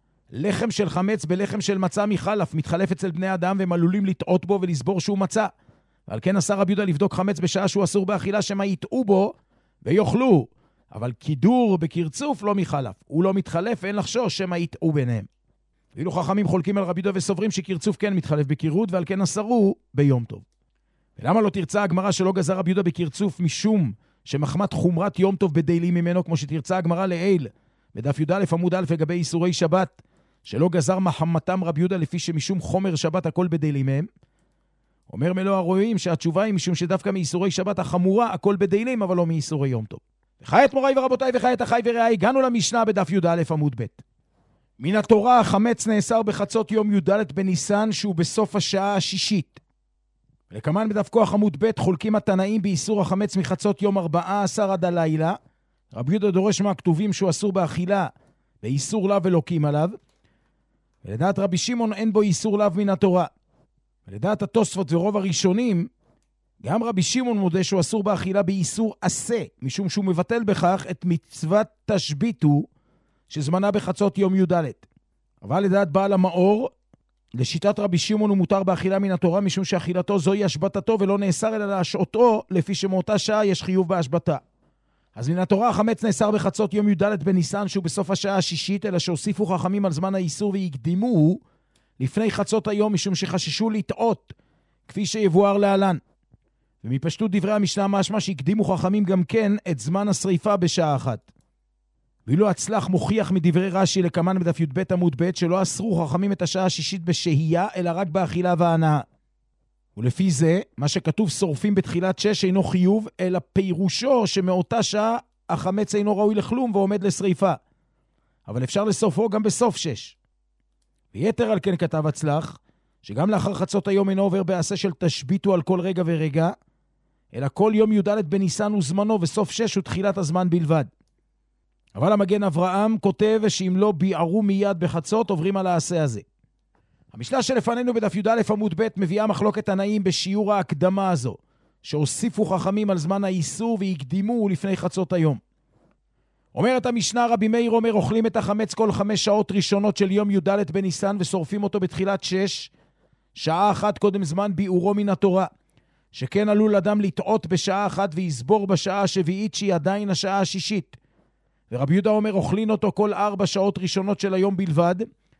לחם של חמץ בלחם של מצה מחלף מתחלף אצל בני אדם, והם עלולים לטעות בו ולסבור שהוא מצה. ועל כן עשה רבי יהודה לבדוק חמץ בשעה שהוא אסור באכילה שמא יטעו בו ויאכלו. אבל קידור בקרצוף לא מחלף, הוא לא מתחלף, אין לחשוש שמא יטעו ביניהם. ואילו חכמים חולקים על רבי יהודה וסוברים שקרצוף כן מתחלף בקירוד, ועל כן אסרו ביום טוב. ולמה לא תרצה הגמרא שלא גזר רבי יהודה בקרצוף משום שמחמת חומרת יום טוב בדיילים ממנו, כמו שתרצה הגמרא לעיל בדף י"א עמוד א' לגבי איסורי שבת, שלא גזר מחמתם רבי יהודה לפי שמשום חומר שבת הכל בדיילים מהם? אומר מלוא הרואים שהתשובה היא משום שדווקא מאיסורי שבת החמורה הכל בדיילים, אבל לא מאיסורי יום טוב. וחיית מוריי ורבותיי וחיית אחי ורעי, הגענו למשנה בדף י"א עמוד ב'. מן התורה החמץ נאסר בחצות יום י"ד בניסן, שהוא בסוף השעה השישית. ולכמן בדף כוח עמוד ב' חולקים התנאים באיסור החמץ מחצות יום ארבעה עשר עד הלילה. רבי יהודה דורש מהכתובים שהוא אסור באכילה ואיסור לאו ולוקים עליו, ולדעת רבי שמעון אין בו איסור לאו מן התורה. ולדעת התוספות ורוב הראשונים, גם רבי שמעון מודה שהוא אסור באכילה באיסור עשה, משום שהוא מבטל בכך את מצוות תשביתו, שזמנה בחצות יום י"ד. אבל לדעת בעל המאור, לשיטת רבי שמעון הוא מותר באכילה מן התורה, משום שאכילתו זוהי השבתתו ולא נאסר אלא להשעותו, לפי שמאותה שעה יש חיוב בהשבתה. אז מן התורה החמץ נאסר בחצות יום י"ד בניסן, שהוא בסוף השעה השישית, אלא שהוסיפו חכמים על זמן האיסור והקדימוהו לפני חצות היום, משום שחששו לטעות, כפי שיבואר להלן. ומפשטות דברי המשנה משמע שהקדימו חכמים גם כן את זמן השריפה בשעה אחת. ואילו הצלח מוכיח מדברי רש"י לקמן בדף י"ב עמוד ב' שלא אסרו חכמים את השעה השישית בשהייה, אלא רק באכילה והנאה. ולפי זה, מה שכתוב שורפים בתחילת שש אינו חיוב, אלא פירושו שמאותה שעה החמץ אינו ראוי לכלום ועומד לשריפה. אבל אפשר לשרפו גם בסוף שש. ויתר על כן כתב הצלח, שגם לאחר חצות היום אינו עובר בעשה של תשביתו על כל רגע ורגע, אלא כל יום י"ד בניסן הוא זמנו וסוף שש הוא תחילת הזמן בלבד. אבל המגן אברהם כותב שאם לא ביערו מיד בחצות עוברים על העשה הזה. המשנה שלפנינו בדף י"א עמוד ב' מביאה מחלוקת תנאים בשיעור ההקדמה הזו, שהוסיפו חכמים על זמן האיסור והקדימו לפני חצות היום. אומרת המשנה, רבי מאיר אומר, אוכלים את החמץ כל חמש שעות ראשונות של יום י"ד בניסן ושורפים אותו בתחילת שש, שעה אחת קודם זמן ביעורו מן התורה, שכן עלול אדם לטעות בשעה אחת ויסבור בשעה השביעית שהיא עדיין השעה השישית. ורבי יהודה אומר, אוכלין אותו כל ארבע שעות ראשונות של היום בלבד,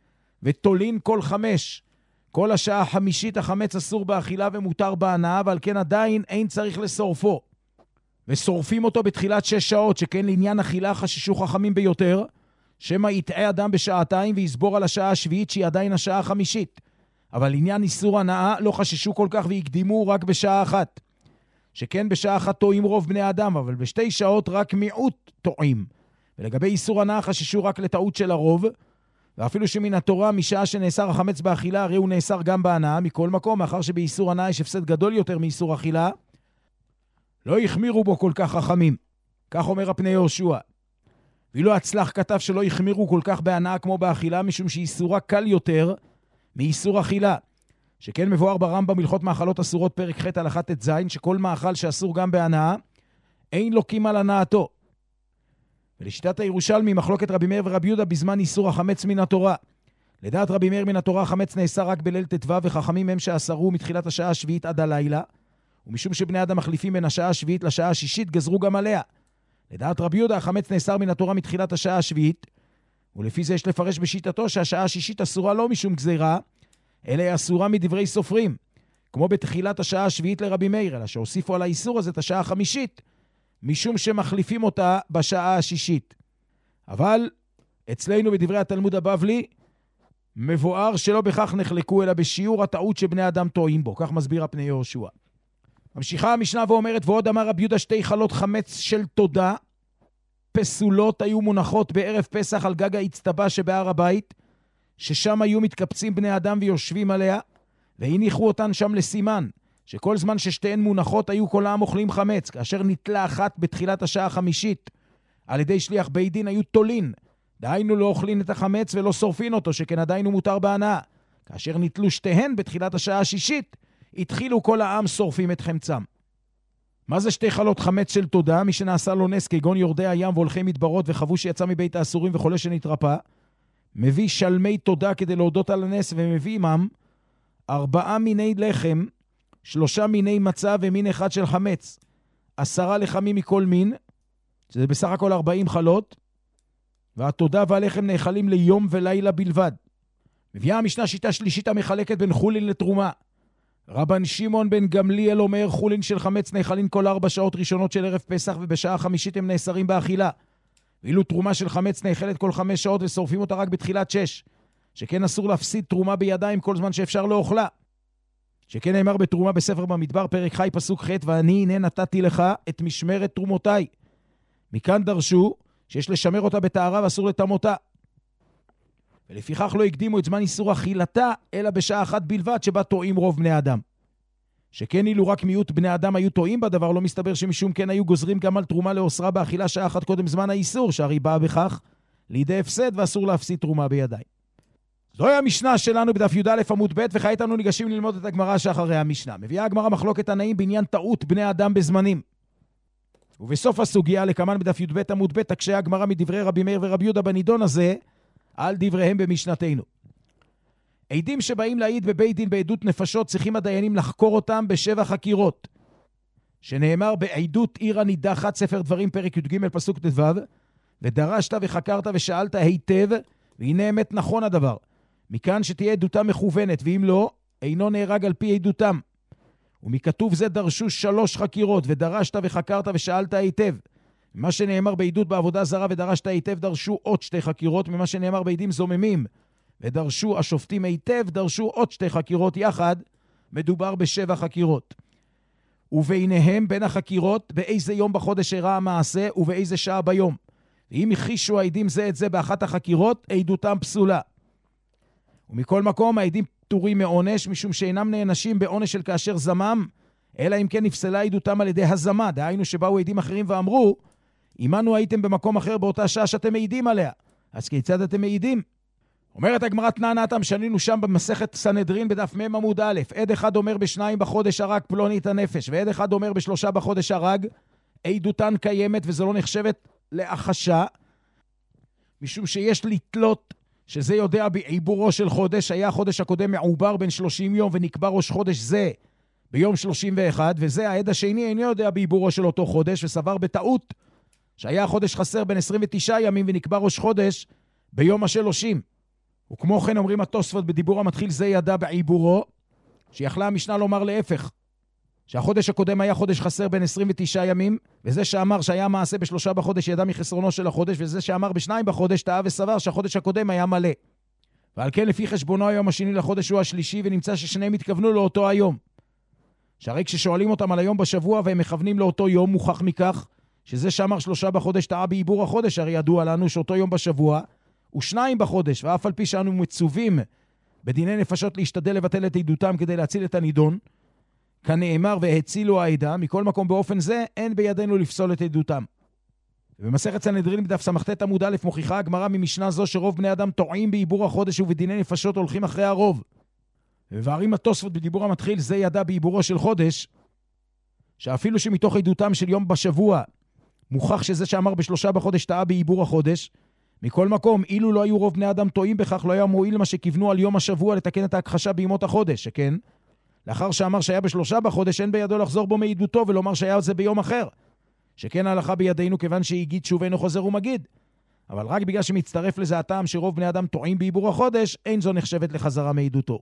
ותולין כל חמש. כל השעה החמישית החמץ אסור באכילה ומותר בהנאה, ועל כן עדיין אין צריך לשורפו. ושורפים אותו בתחילת שש שעות, שכן לעניין אכילה חששו חכמים ביותר, שמה יטעה אדם בשעתיים ויסבור על השעה השביעית שהיא עדיין השעה החמישית. אבל לעניין איסור הנאה לא חששו כל כך והקדימו רק בשעה אחת. שכן בשעה אחת טועים רוב בני אדם, אבל בשתי שעות רק מיעוט טועים. ולגבי איסור הנאה חששו רק לטעות של הרוב, ואפילו שמן התורה משעה שנאסר החמץ באכילה, הרי הוא נאסר גם בהנאה. מכל מקום, מאחר שבאיסור הנאה יש הפסד גדול יותר מאיסור אכילה, לא יחמירו בו כל כך חכמים. כך אומר הפני יהושע. ואילו הצלח כתב שלא יחמירו כל כך בהנאה כמו באכילה, משום שאיסורה קל יותר מאיסור אכילה. שכן מבואר ברמב"ם הלכות מאכלות אסורות פרק ח' הלכה ט"ז, שכל מאכל שאסור גם בהנאה, אין לוקים על הנאתו. ולשיטת הירושלמי מחלוקת רבי מאיר ורבי יהודה בזמן איסור החמץ מן התורה. לדעת רבי מאיר מן התורה החמץ נאסר רק בליל ט"ו, וחכמים הם שאסרו מתחילת השעה השביעית עד הלילה, ומשום שבני אדם מחליפים בין השעה השביעית לשעה השישית גזרו גם עליה. לדעת רבי יהודה החמץ נאסר מן התורה מתחילת השעה השביעית, ולפי זה יש לפרש בשיטתו שהשעה השישית אסורה לא משום גזירה, אלא היא אסורה מדברי סופרים, כמו בתחילת השעה השביעית לרבי מאיר, אלא שהוסיפו על האיסור הזה את השעה החמישית, משום שמחליפים אותה בשעה השישית. אבל אצלנו בדברי התלמוד הבבלי מבואר שלא בכך נחלקו, אלא בשיעור הטעות שבני אדם טועים בו. כך מסביר הפני יהושע. ממשיכה המשנה ואומרת, ועוד אמר רבי יהודה, שתי חלות חמץ של תודה פסולות היו מונחות בערב פסח על גג האצטבה שבהר הבית, ששם היו מתקפצים בני אדם ויושבים עליה, והניחו אותן שם לסימן, שכל זמן ששתיהן מונחות היו כל העם אוכלים חמץ. כאשר נטלה אחת בתחילת השעה החמישית על ידי שליח בית דין היו תולין, דהיינו לא אוכלים את החמץ ולא שורפין אותו, שכן עדיין הוא מותר בהנאה. כאשר נטלו שתיהן בתחילת השעה השישית, התחילו כל העם שורפים את חמצם. מה זה שתי חלות חמץ של תודה? מי שנעשה לו נס כגון יורדי הים והולכי מדברות וחבו שיצא מבית האסורים וחולה שנתרפא, מביא שלמי תודה כדי להודות על הנס, ומביא עמם ארבעה מיני לחם, שלושה מיני מצה ומין אחד של חמץ, עשרה לחמים מכל מין, שזה בסך הכל ארבעים חלות, והתודה והלחם נאכלים ליום ולילה בלבד. מביאה המשנה שיטה שלישית המחלקת בין חולין לתרומה. רבן שמעון בן גמליאל אומר, חולין של חמץ נאכלים כל ארבע שעות ראשונות של ערב פסח, ובשעה חמישית הם נאסרים באכילה. ואילו תרומה של חמץ נאכלת כל חמש שעות ושורפים אותה רק בתחילת שש, שכן אסור להפסיד תרומה בידיים כל זמן שאפשר לאוכלה. שכן נאמר בתרומה בספר במדבר פרק חי פסוק ח', ואני הנה נתתי לך את משמרת תרומותיי. מכאן דרשו שיש לשמר אותה בטהרה ואסור לטמאותה. ולפיכך לא הקדימו את זמן איסור אכילתה, אלא בשעה אחת בלבד שבה טועים רוב בני אדם. שכן אילו רק מיעוט בני אדם היו טועים בדבר, לא מסתבר שמשום כן היו גוזרים גם על תרומה לאוסרה באכילה שעה אחת קודם זמן האיסור, שהרי באה בכך לידי הפסד ואסור להפסיד תרומה בידיים. זוהי המשנה שלנו בדף י"א עמוד ב', וכעת אנו ניגשים ללמוד את הגמרא שאחרי המשנה. מביאה הגמרא מחלוקת תנאים בעניין טעות בני אדם בזמנים. ובסוף הסוגיה, לכמן בדף י"ב עמוד ב', תקשה הגמרא מדברי רבי מאיר ורבי יהודה בנידון הזה, על דבריהם במשנתנו. עדים שבאים להעיד בבית דין בעדות נפשות, צריכים הדיינים לחקור אותם בשבע חקירות. שנאמר בעדות עיר הנידחת, ספר דברים פרק י"ג פסוק ט"ו, ודרשת וחקרת ושאלת היטב, והנה אמת נכון הדבר. מכאן שתהיה עדותם מכוונת, ואם לא, אינו נהרג על פי עדותם. ומכתוב זה דרשו שלוש חקירות, ודרשת וחקרת ושאלת היטב. ממה שנאמר בעדות בעבודה זרה ודרשת היטב, דרשו עוד שתי חקירות. ממה שנאמר בעדים זוממים ודרשו השופטים היטב, דרשו עוד שתי חקירות יחד. מדובר בשבע חקירות. וביניהם בין החקירות באיזה יום בחודש אירע המעשה ובאיזה שעה ביום. ואם הכחישו העדים זה את זה באחת החקירות, עדותם פסולה. ומכל מקום העדים פטורים מעונש, משום שאינם נענשים בעונש של כאשר זמם, אלא אם כן נפסלה עדותם על ידי הזמה. דהיינו שבאו עדים אחרים ואמרו, עמנו הייתם במקום אחר באותה שעה שאתם מעידים עליה, אז כיצד אתם מעידים? אומרת הגמרא תנא נתם, שנינו שם במסכת סנהדרין בדף מ' עמוד א', עד אחד אומר בשניים בחודש הרג פלוני את הנפש, ועד אחד אומר בשלושה בחודש הרג, עדותן קיימת וזו לא נחשבת להחשה, משום שיש לתלות שזה יודע בעיבורו של חודש. היה החודש הקודם מעובר בין שלושים יום ונקבע ראש חודש זה ביום שלושים ואחד, וזה העד השני אינו יודע בעיבורו של אותו חודש, וסבר בטעות שהיה החודש חסר בין עשרים ותשעה ימים ונקבע ראש חודש ביום השלושים. וכמו כן אומרים התוספות בדיבור המתחיל זה ידע בעיבורו, שיכלה המשנה לומר להפך, שהחודש הקודם היה חודש חסר בין עשרים ותשעה ימים, וזה שאמר שהיה מעשה בשלושה בחודש ידע מחסרונו של החודש, וזה שאמר בשניים בחודש טעה וסבר שהחודש הקודם היה מלא. ועל כן לפי חשבונו היום השני לחודש הוא השלישי, ונמצא ששניהם התכוונו לאותו היום. שהרי כששואלים אותם על היום בשבוע והם מכוונים לאותו יום, מוכח מכך שזה שאמר שלושה בחודש טעה בעיבור החודש, הרי ידוע לנו שאותו יום בשבוע הוא שניים בחודש, ואף על פי שאנו מצווים בדיני נפשות להשתדל לבטל את עדותם כדי להציל את הנידון, כנאמר והצילו העדה, מכל מקום באופן זה אין בידינו לפסול את עדותם. במסכת סנהדרין בדף סמ"ט עמוד א' מוכיחה הגמרא ממשנה זו שרוב בני אדם טועים בעיבור החודש ובדיני נפשות הולכים אחרי הרוב. ובערים התוספות בדיבור המתחיל זה ידע בעיבורו של חודש, שאפילו שמתוך עדותם של יום בשבוע מוכח שזה שאמר בשלושה בחודש טעה בעיבור החודש, מכל מקום אילו לא היו רוב בני אדם טועים בכך לא היה מועיל מה שכיוונו על יום השבוע לתקן את ההכחשה בימות החודש, שכן לאחר שאמר שהיה בשלושה בחודש, אין בידו לחזור בו מעדותו ולומר שהיה זה ביום אחר. שכן ההלכה בידינו כיוון שהגיד שוב אינו חוזר ומגיד. אבל רק בגלל שמצטרף לזה הטעם שרוב בני אדם טועים בעיבור החודש, אין זו נחשבת לחזרה מעדותו.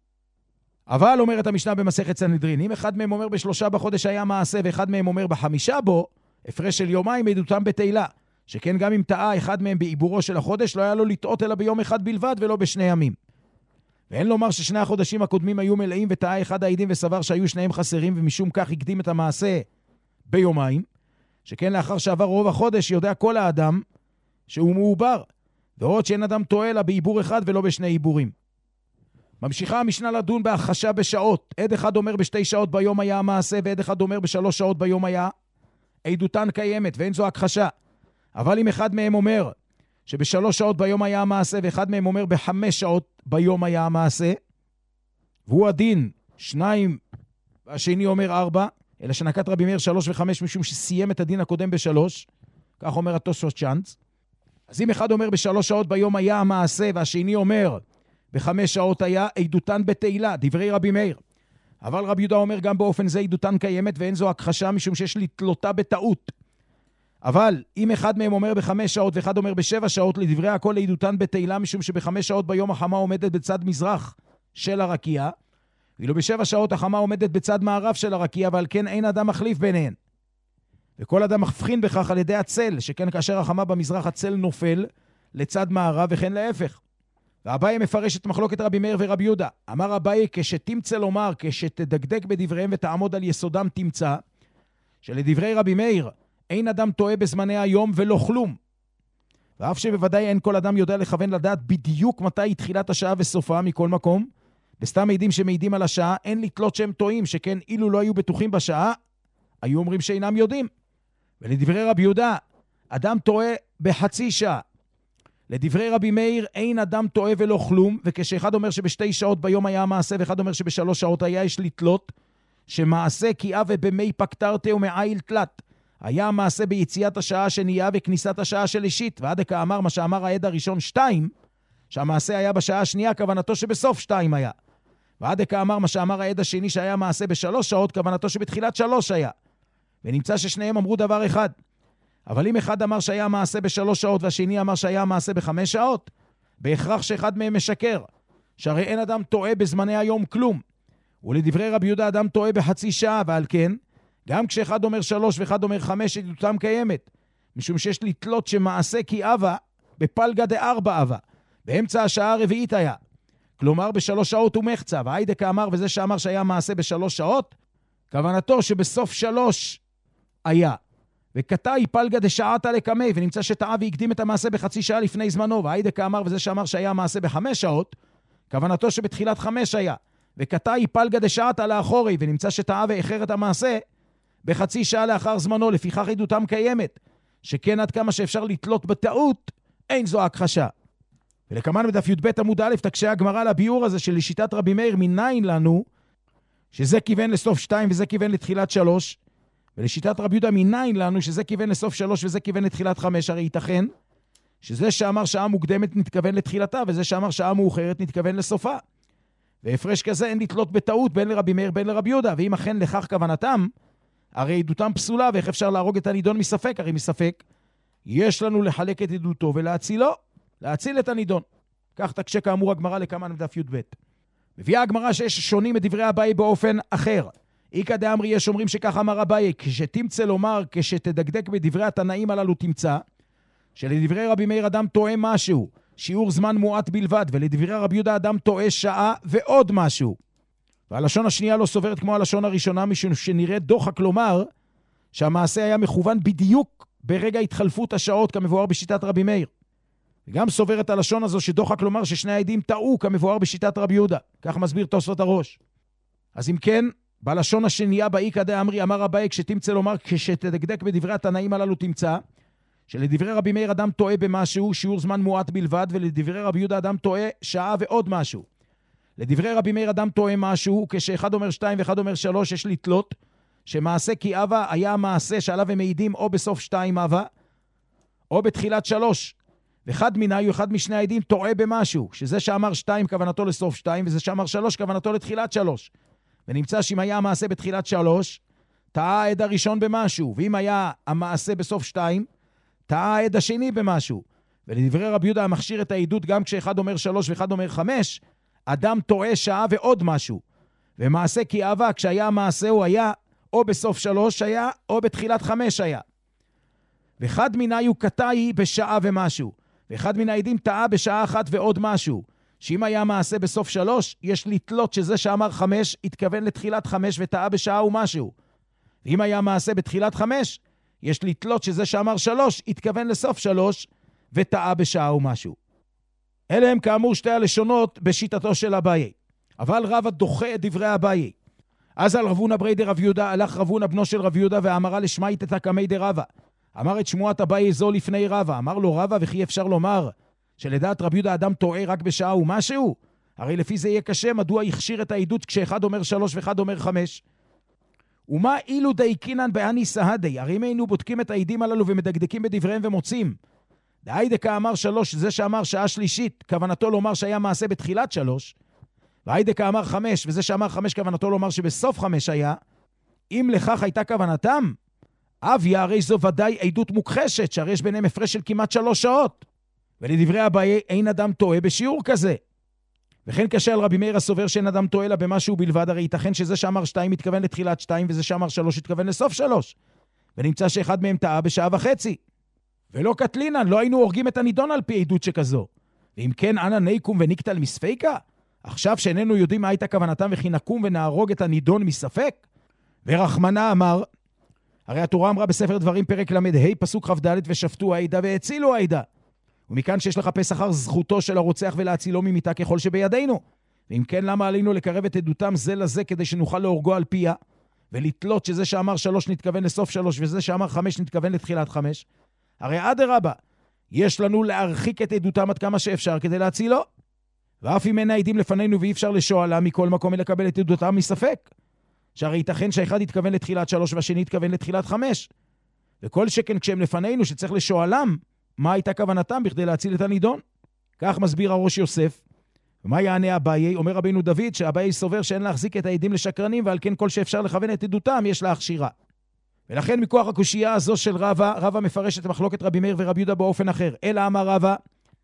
אבל אומרת המשנה במסכת סנהדרין, אם אחד מהם אומר בשלושה בחודש היה מעשה, ואחד מהם אומר בחמישה בו, הפרש של יומיים עדותם בתהילה. שכן גם אם טעה אחד מהם בעיבורו של החודש, לא היה לו לטעות אלא ביום אחד בלבד ולא בשני ימים. ואין לומר ששני החודשים הקודמים היו מלאים וטעה אחד העדים וסבר שהיו שניהם חסרים ומשום כך הקדים את המעשה ביומיים, שכן לאחר שעבר רוב החודש יודע כל האדם שהוא מעובר, ועוד שאין אדם טועה אלא בעיבור אחד ולא בשני עיבורים. ממשיכה המשנה לדון בהכחשה בשעות. עד אחד אומר בשתי שעות ביום היה המעשה, ועד אחד אומר בשלוש שעות ביום היה, עדותן קיימת ואין זו הכחשה. אבל אם אחד מהם אומר שבשלוש שעות ביום היה המעשה, ואחד מהם אומר בחמש שעות ביום היה המעשה, והוא הדין שניים, והשני אומר ארבע, אלא שנקט רבי מאיר שלוש וחמש, משום שסיים את הדין הקודם בשלוש, כך אומר התוספות צ'אנץ. אז אם אחד אומר בשלוש שעות ביום היה המעשה, והשני אומר בחמש שעות היה, עדותן בתהילה, דברי רבי מאיר. אבל רבי יהודה אומר גם באופן זה עדותן קיימת, ואין זו הכחשה, משום שיש לתלותה בטעות. אבל אם אחד מהם אומר בחמש שעות ואחד אומר בשבע שעות, לדברי הכל עדותן בתהילה, משום שבחמש שעות ביום החמה עומדת בצד מזרח של הרקיע, ואילו בשבע שעות החמה עומדת בצד מערב של הרקיע, ועל כן אין אדם מחליף ביניהן. וכל אדם מבחין בכך על ידי הצל, שכן כאשר החמה במזרח הצל נופל לצד מערב וכן להפך. ואביי מפרש את מחלוקת רבי מאיר ורבי יהודה. אמר אביי, כשתמצא לומר, כשתדקדק בדבריהם ותעמוד על יסודם תמצא, שלדברי רבי מאיר אין אדם טועה בזמני היום ולא כלום. ואף שבוודאי אין כל אדם יודע לכוון לדעת בדיוק מתי היא תחילת השעה וסופה מכל מקום, בסתם מעידים שמעידים על השעה, אין לתלות שהם טועים, שכן אילו לא היו בטוחים בשעה, היו אומרים שאינם יודעים. ולדברי רבי יהודה, אדם טועה בחצי שעה. לדברי רבי מאיר, אין אדם טועה ולא כלום, וכשאחד אומר שבשתי שעות ביום היה המעשה, ואחד אומר שבשלוש שעות היה יש לתלות, שמעשה כי אבה במי פקטרתי ומעיל תלת. היה המעשה ביציאת השעה השנייה וכניסת השעה השלישית, ועד דקה אמר מה שאמר העד הראשון שתיים, שהמעשה היה בשעה השנייה, כוונתו שבסוף שתיים היה. ועד דקה אמר מה שאמר העד השני שהיה מעשה בשלוש שעות, כוונתו שבתחילת שלוש היה. ונמצא ששניהם אמרו דבר אחד. אבל אם אחד אמר שהיה מעשה בשלוש שעות, והשני אמר שהיה מעשה בחמש שעות, בהכרח שאחד מהם משקר. שהרי אין אדם טועה בזמני היום כלום. ולדברי רבי יהודה אדם טועה בחצי שעה, ועל כן, גם כשאחד אומר שלוש ואחד אומר חמש, עדותם קיימת. משום שיש לתלות שמעשה כי אבה, בפלגה דארבע אבה. באמצע השעה הרביעית היה. כלומר, בשלוש שעות הוא מחצה, והיידקה אמר, וזה שאמר שהיה מעשה בשלוש שעות, כוונתו שבסוף שלוש היה. וקטעי פלגה דשעתה לקמי, ונמצא שטעה והקדים את המעשה בחצי שעה לפני זמנו, והיידקה אמר, וזה שאמר שהיה מעשה בחמש שעות, כוונתו שבתחילת חמש היה. וקטעי פלגה דשעתה לאחורי, ונמצא שטעה ואחר את המעשה בחצי שעה לאחר זמנו, לפיכך עדותם קיימת, שכן עד כמה שאפשר לתלות בטעות, אין זו הכחשה. ולכמן בדף י"ב עמוד א' תקשה הגמרא לביאור הזה של לשיטת רבי מאיר, מניין לנו שזה כיוון לסוף שתיים וזה כיוון לתחילת שלוש, ולשיטת רבי יהודה מניין לנו שזה כיוון לסוף שלוש וזה כיוון לתחילת חמש. הרי ייתכן שזה שאמר שעה מוקדמת נתכוון לתחילתה, וזה שאמר שעה מאוחרת נתכוון לסופה. והפרש כזה אין לתלות בטעות בין לרבי מאיר בין לרבי יהודה, ואם אכן לכך כוונתם, הרי עדותם פסולה, ואיך אפשר להרוג את הנידון מספק? הרי מספק יש לנו לחלק את עדותו ולהצילו, להציל את הנידון. כך תקשה כאמור הגמרא לכמן בדף י"ב. מביאה הגמרא שיש שונים את דברי אביי באופן אחר. איקא דאמרי, יש אומרים שכך אמר אביי, כשתמצא לומר, כשתדקדק בדברי התנאים הללו תמצא, שלדברי רבי מאיר אדם טועה משהו, שיעור זמן מועט בלבד, ולדברי רבי יהודה אדם טועה שעה ועוד משהו. והלשון השנייה לא סוברת כמו הלשון הראשונה, משום שנראה דוחק לומר שהמעשה היה מכוון בדיוק ברגע התחלפות השעות כמבואר בשיטת רבי מאיר. וגם סוברת הלשון הזו שדוחק לומר ששני העדים טעו כמבואר בשיטת רבי יהודה. כך מסביר תוספות הראש. אז אם כן, בלשון השנייה באיקא דאמרי אמר אביי, כשתמצא לומר, כשתדקדק בדברי התנאים הללו תמצא, שלדברי רבי מאיר אדם טועה במשהו, שיעור זמן מועט בלבד, ולדברי רבי יהודה אדם טועה שעה ועוד משהו. לדברי רבי מאיר אדם טועה משהו, כשאחד אומר שתיים ואחד אומר שלוש, יש לתלות, שמעשה כי אבה היה המעשה שעליו הם מעידים או בסוף שתיים אבה, או בתחילת שלוש. ואחד מנהי, אחד משני העדים טועה במשהו, שזה שאמר שתיים כוונתו לסוף שתיים, וזה שאמר שלוש כוונתו לתחילת שלוש. ונמצא שאם היה המעשה בתחילת שלוש, טעה העד הראשון במשהו, ואם היה המעשה בסוף שתיים, טעה העד השני במשהו. ולדברי רבי יהודה המכשיר את העדות גם כשאחד אומר שלוש ואחד אומר חמש, אדם טועה שעה ועוד משהו. ומעשה כי אבה, כשהיה המעשה הוא היה או בסוף שלוש היה, או בתחילת חמש היה. ואחד מנהי הוא קטעי בשעה ומשהו. ואחד מן העדים טעה בשעה אחת ועוד משהו. שאם היה מעשה בסוף שלוש, יש לתלות שזה שאמר חמש, התכוון לתחילת חמש וטעה בשעה ומשהו. ואם היה מעשה בתחילת חמש, יש לתלות שזה שאמר שלוש, התכוון לסוף שלוש, וטעה בשעה ומשהו. אלה הם כאמור שתי הלשונות בשיטתו של אביי. אבל רבא דוחה את דברי אביי. אז על רבונה ברי דרב יהודה, הלך רבונה בנו של רב יהודה, ואמרה לשמעית את הקמי דרבא. אמר את שמועת אביי זו לפני רבא. אמר לו רבא, וכי אפשר לומר שלדעת רב יהודה אדם טועה רק בשעה ומשהו? הרי לפי זה יהיה קשה, מדוע יכשיר את העדות כשאחד אומר שלוש ואחד אומר חמש? ומה אילו דייקינן בעני סהדי? הרי אם היינו בודקים את העדים הללו ומדקדקים בדבריהם ומוצאים. דאי דקה אמר שלוש, זה שאמר שעה שלישית, כוונתו לומר שהיה מעשה בתחילת שלוש, והאי דקה אמר חמש, וזה שאמר חמש, כוונתו לומר שבסוף חמש היה. אם לכך הייתה כוונתם, אביה, הרי זו ודאי עדות מוכחשת, שהרי יש ביניהם הפרש של כמעט שלוש שעות. ולדברי אביי אין אדם טועה בשיעור כזה. וכן קשה על רבי מאיר הסובר שאין אדם טועה לה במשהו בלבד, הרי ייתכן שזה שאמר שתיים מתכוון לתחילת שתיים, וזה שאמר שלוש מתכוון לסוף שלוש. ונמצא שאחד מהם טעה בשעה וחצי. ולא קטלינן, לא היינו הורגים את הנידון על פי עדות שכזו. ואם כן, אנא ניקום ונקטל מספיקה? עכשיו שאיננו יודעים מה הייתה כוונתם, וכי נקום ונהרוג את הנידון מספק? ורחמנה אמר, הרי התורה אמרה בספר דברים פרק למד, ה' פסוק כ"ד, ושפטו העדה והצילו העדה. ומכאן שיש לחפש אחר זכותו של הרוצח ולהצילו ממיתה ככל שבידינו. ואם כן, למה עלינו לקרב את עדותם זה לזה כדי שנוכל להורגו על פיה, ולתלות שזה שאמר שלוש נתכוון לסוף שלוש, וזה שאמר חמש נתכוון לתחילת חמש? הרי אדרבה, יש לנו להרחיק את עדותם עד כמה שאפשר כדי להצילו. ואף אם אין העדים לפנינו ואי אפשר לשואלם מכל מקום לקבל את עדותם מספק. שהרי ייתכן שהאחד יתכוון לתחילת שלוש והשני יתכוון לתחילת חמש. וכל שכן כשהם לפנינו שצריך לשואלם מה הייתה כוונתם בכדי להציל את הנידון. כך מסביר הראש יוסף. ומה יענה אביי? אומר רבינו דוד שאביי סובר שאין להחזיק את העדים לשקרנים, ועל כן כל שאפשר לכוון את עדותם יש להכשירה. ולכן מכוח הקושייה הזו של רבא, רבא מפרש את מחלוקת רבי מאיר ורבי יהודה באופן אחר. אלא אמר רבא,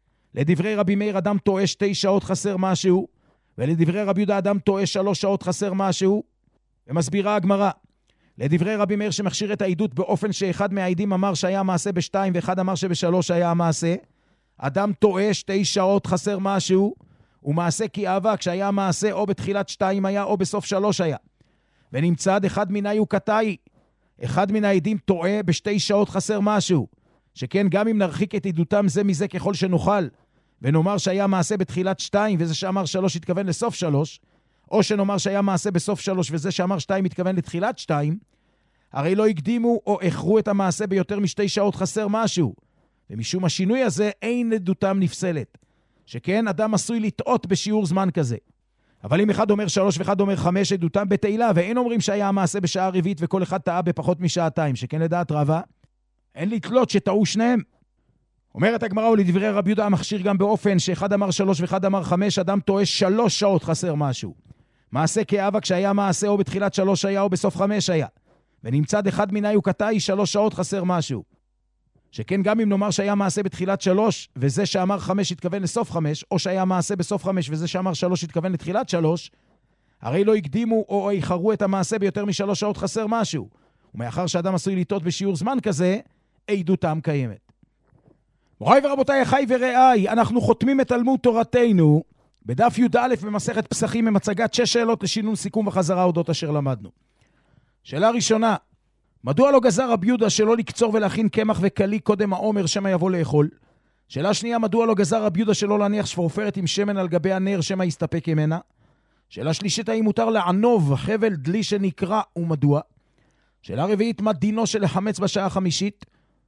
לדברי רבי מאיר אדם טועה שתי שעות חסר משהו, ולדברי רבי יהודה אדם טועה שלוש שעות חסר משהו. ומסבירה הגמרא, לדברי רבי מאיר שמכשיר את העדות באופן שאחד מהעדים אמר שהיה מעשה בשתיים ואחד אמר שבשלוש היה המעשה, אדם טועה שתי שעות חסר משהו, ומעשה כי אהבה כשהיה מעשה או בתחילת שתיים היה או בסוף שלוש היה. ונמצא אחד מיני הוא קטעי, אחד מן העדים טועה בשתי שעות חסר משהו, שכן גם אם נרחיק את עדותם זה מזה ככל שנוכל, ונאמר שהיה מעשה בתחילת שתיים וזה שאמר שלוש התכוון לסוף שלוש, או שנאמר שהיה מעשה בסוף שלוש וזה שאמר שתיים התכוון לתחילת שתיים, הרי לא הקדימו או אחרו את המעשה ביותר משתי שעות חסר משהו, ומשום השינוי הזה אין עדותם נפסלת, שכן אדם עשוי לטעות בשיעור זמן כזה. אבל אם אחד אומר שלוש ואחד אומר חמש, עדותם בתהילה, ואין אומרים שהיה המעשה בשעה רביעית וכל אחד טעה בפחות משעתיים, שכן לדעת רבא, אין לתלות שטעו שניהם. אומרת הגמרא ולדברי רבי יהודה המכשיר גם באופן שאחד אמר שלוש ואחד אמר חמש, אדם טועה שלוש שעות חסר משהו. מעשה כאבא כשהיה מעשה או בתחילת שלוש היה או בסוף חמש היה. ונמצא אחד מיני הוא קטעי שלוש שעות חסר משהו. שכן גם אם נאמר שהיה מעשה בתחילת שלוש, וזה שאמר חמש התכוון לסוף חמש, או שהיה מעשה בסוף חמש, וזה שאמר שלוש התכוון לתחילת שלוש, הרי לא הקדימו או איחרו את המעשה ביותר משלוש שעות חסר משהו. ומאחר שאדם עשוי לטעות בשיעור זמן כזה, עדותם קיימת. מוריי ורבותיי, אחי ורעי, אנחנו חותמים את תלמוד תורתנו, בדף י"א במסכת פסחים, עם הצגת שש שאלות לשינון סיכום וחזרה אודות אשר למדנו. שאלה ראשונה, מדוע לא גזר רבי יהודה שלא לקצור ולהכין קמח וקלי קודם העומר שמא יבוא לאכול? שאלה שנייה, מדוע לא גזר רבי יהודה שלא להניח שפורפרת עם שמן על גבי הנר שמא יסתפק ממנה? שאלה שלישית, האם מותר לענוב חבל דלי שנקרא ומדוע? שאלה רביעית, מה דינו של לחמץ בשעה החמישית?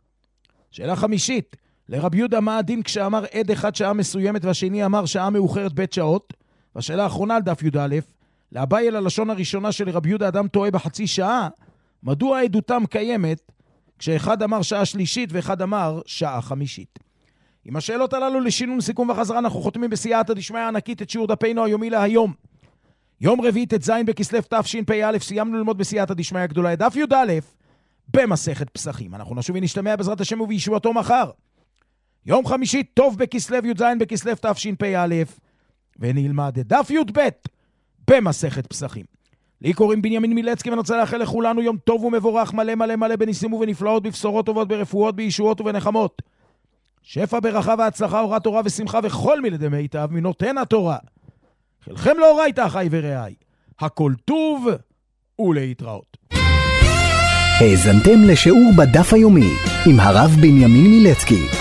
שאלה חמישית, לרבי יהודה מה הדין כשאמר עד אחד שעה מסוימת והשני אמר שעה מאוחרת בית שעות? והשאלה האחרונה על דף י"א, לאביי אל הלשון הראשונה של רבי יהודה אדם טועה בחצי שעה, מדוע עדותם קיימת כשאחד אמר שעה שלישית ואחד אמר שעה חמישית? עם השאלות הללו לשינון סיכום וחזרה אנחנו חותמים בסייעתא דשמיא ענקית את שיעור דפנו היומי להיום. יום רביעי ט"ז בכסלו תשפ"א, סיימנו ללמוד בסייעתא דשמיא הגדולה את דף י"א במסכת פסחים. אנחנו נשוב ונשתמע בעזרת השם ובישועתו מחר. יום חמישי טוב בכסלו י"ז בכסלו תשפ"א, ונלמד את דף י"ב במסכת פסחים. לי קוראים בנימין מילצקי, ואני רוצה לאחל לכולנו יום טוב ומבורך, מלא מלא מלא בניסים ובנפלאות, בבשורות טובות, ברפואות, בישועות ובנחמות. שפע ברכה והצלחה, אורת תורה ושמחה וכל מיני דמיטב מנותן התורה. חלכם לאורייתא אחי ורעי. הכל טוב ולהתראות. האזנתם לשיעור בדף היומי עם הרב בנימין מילצקי.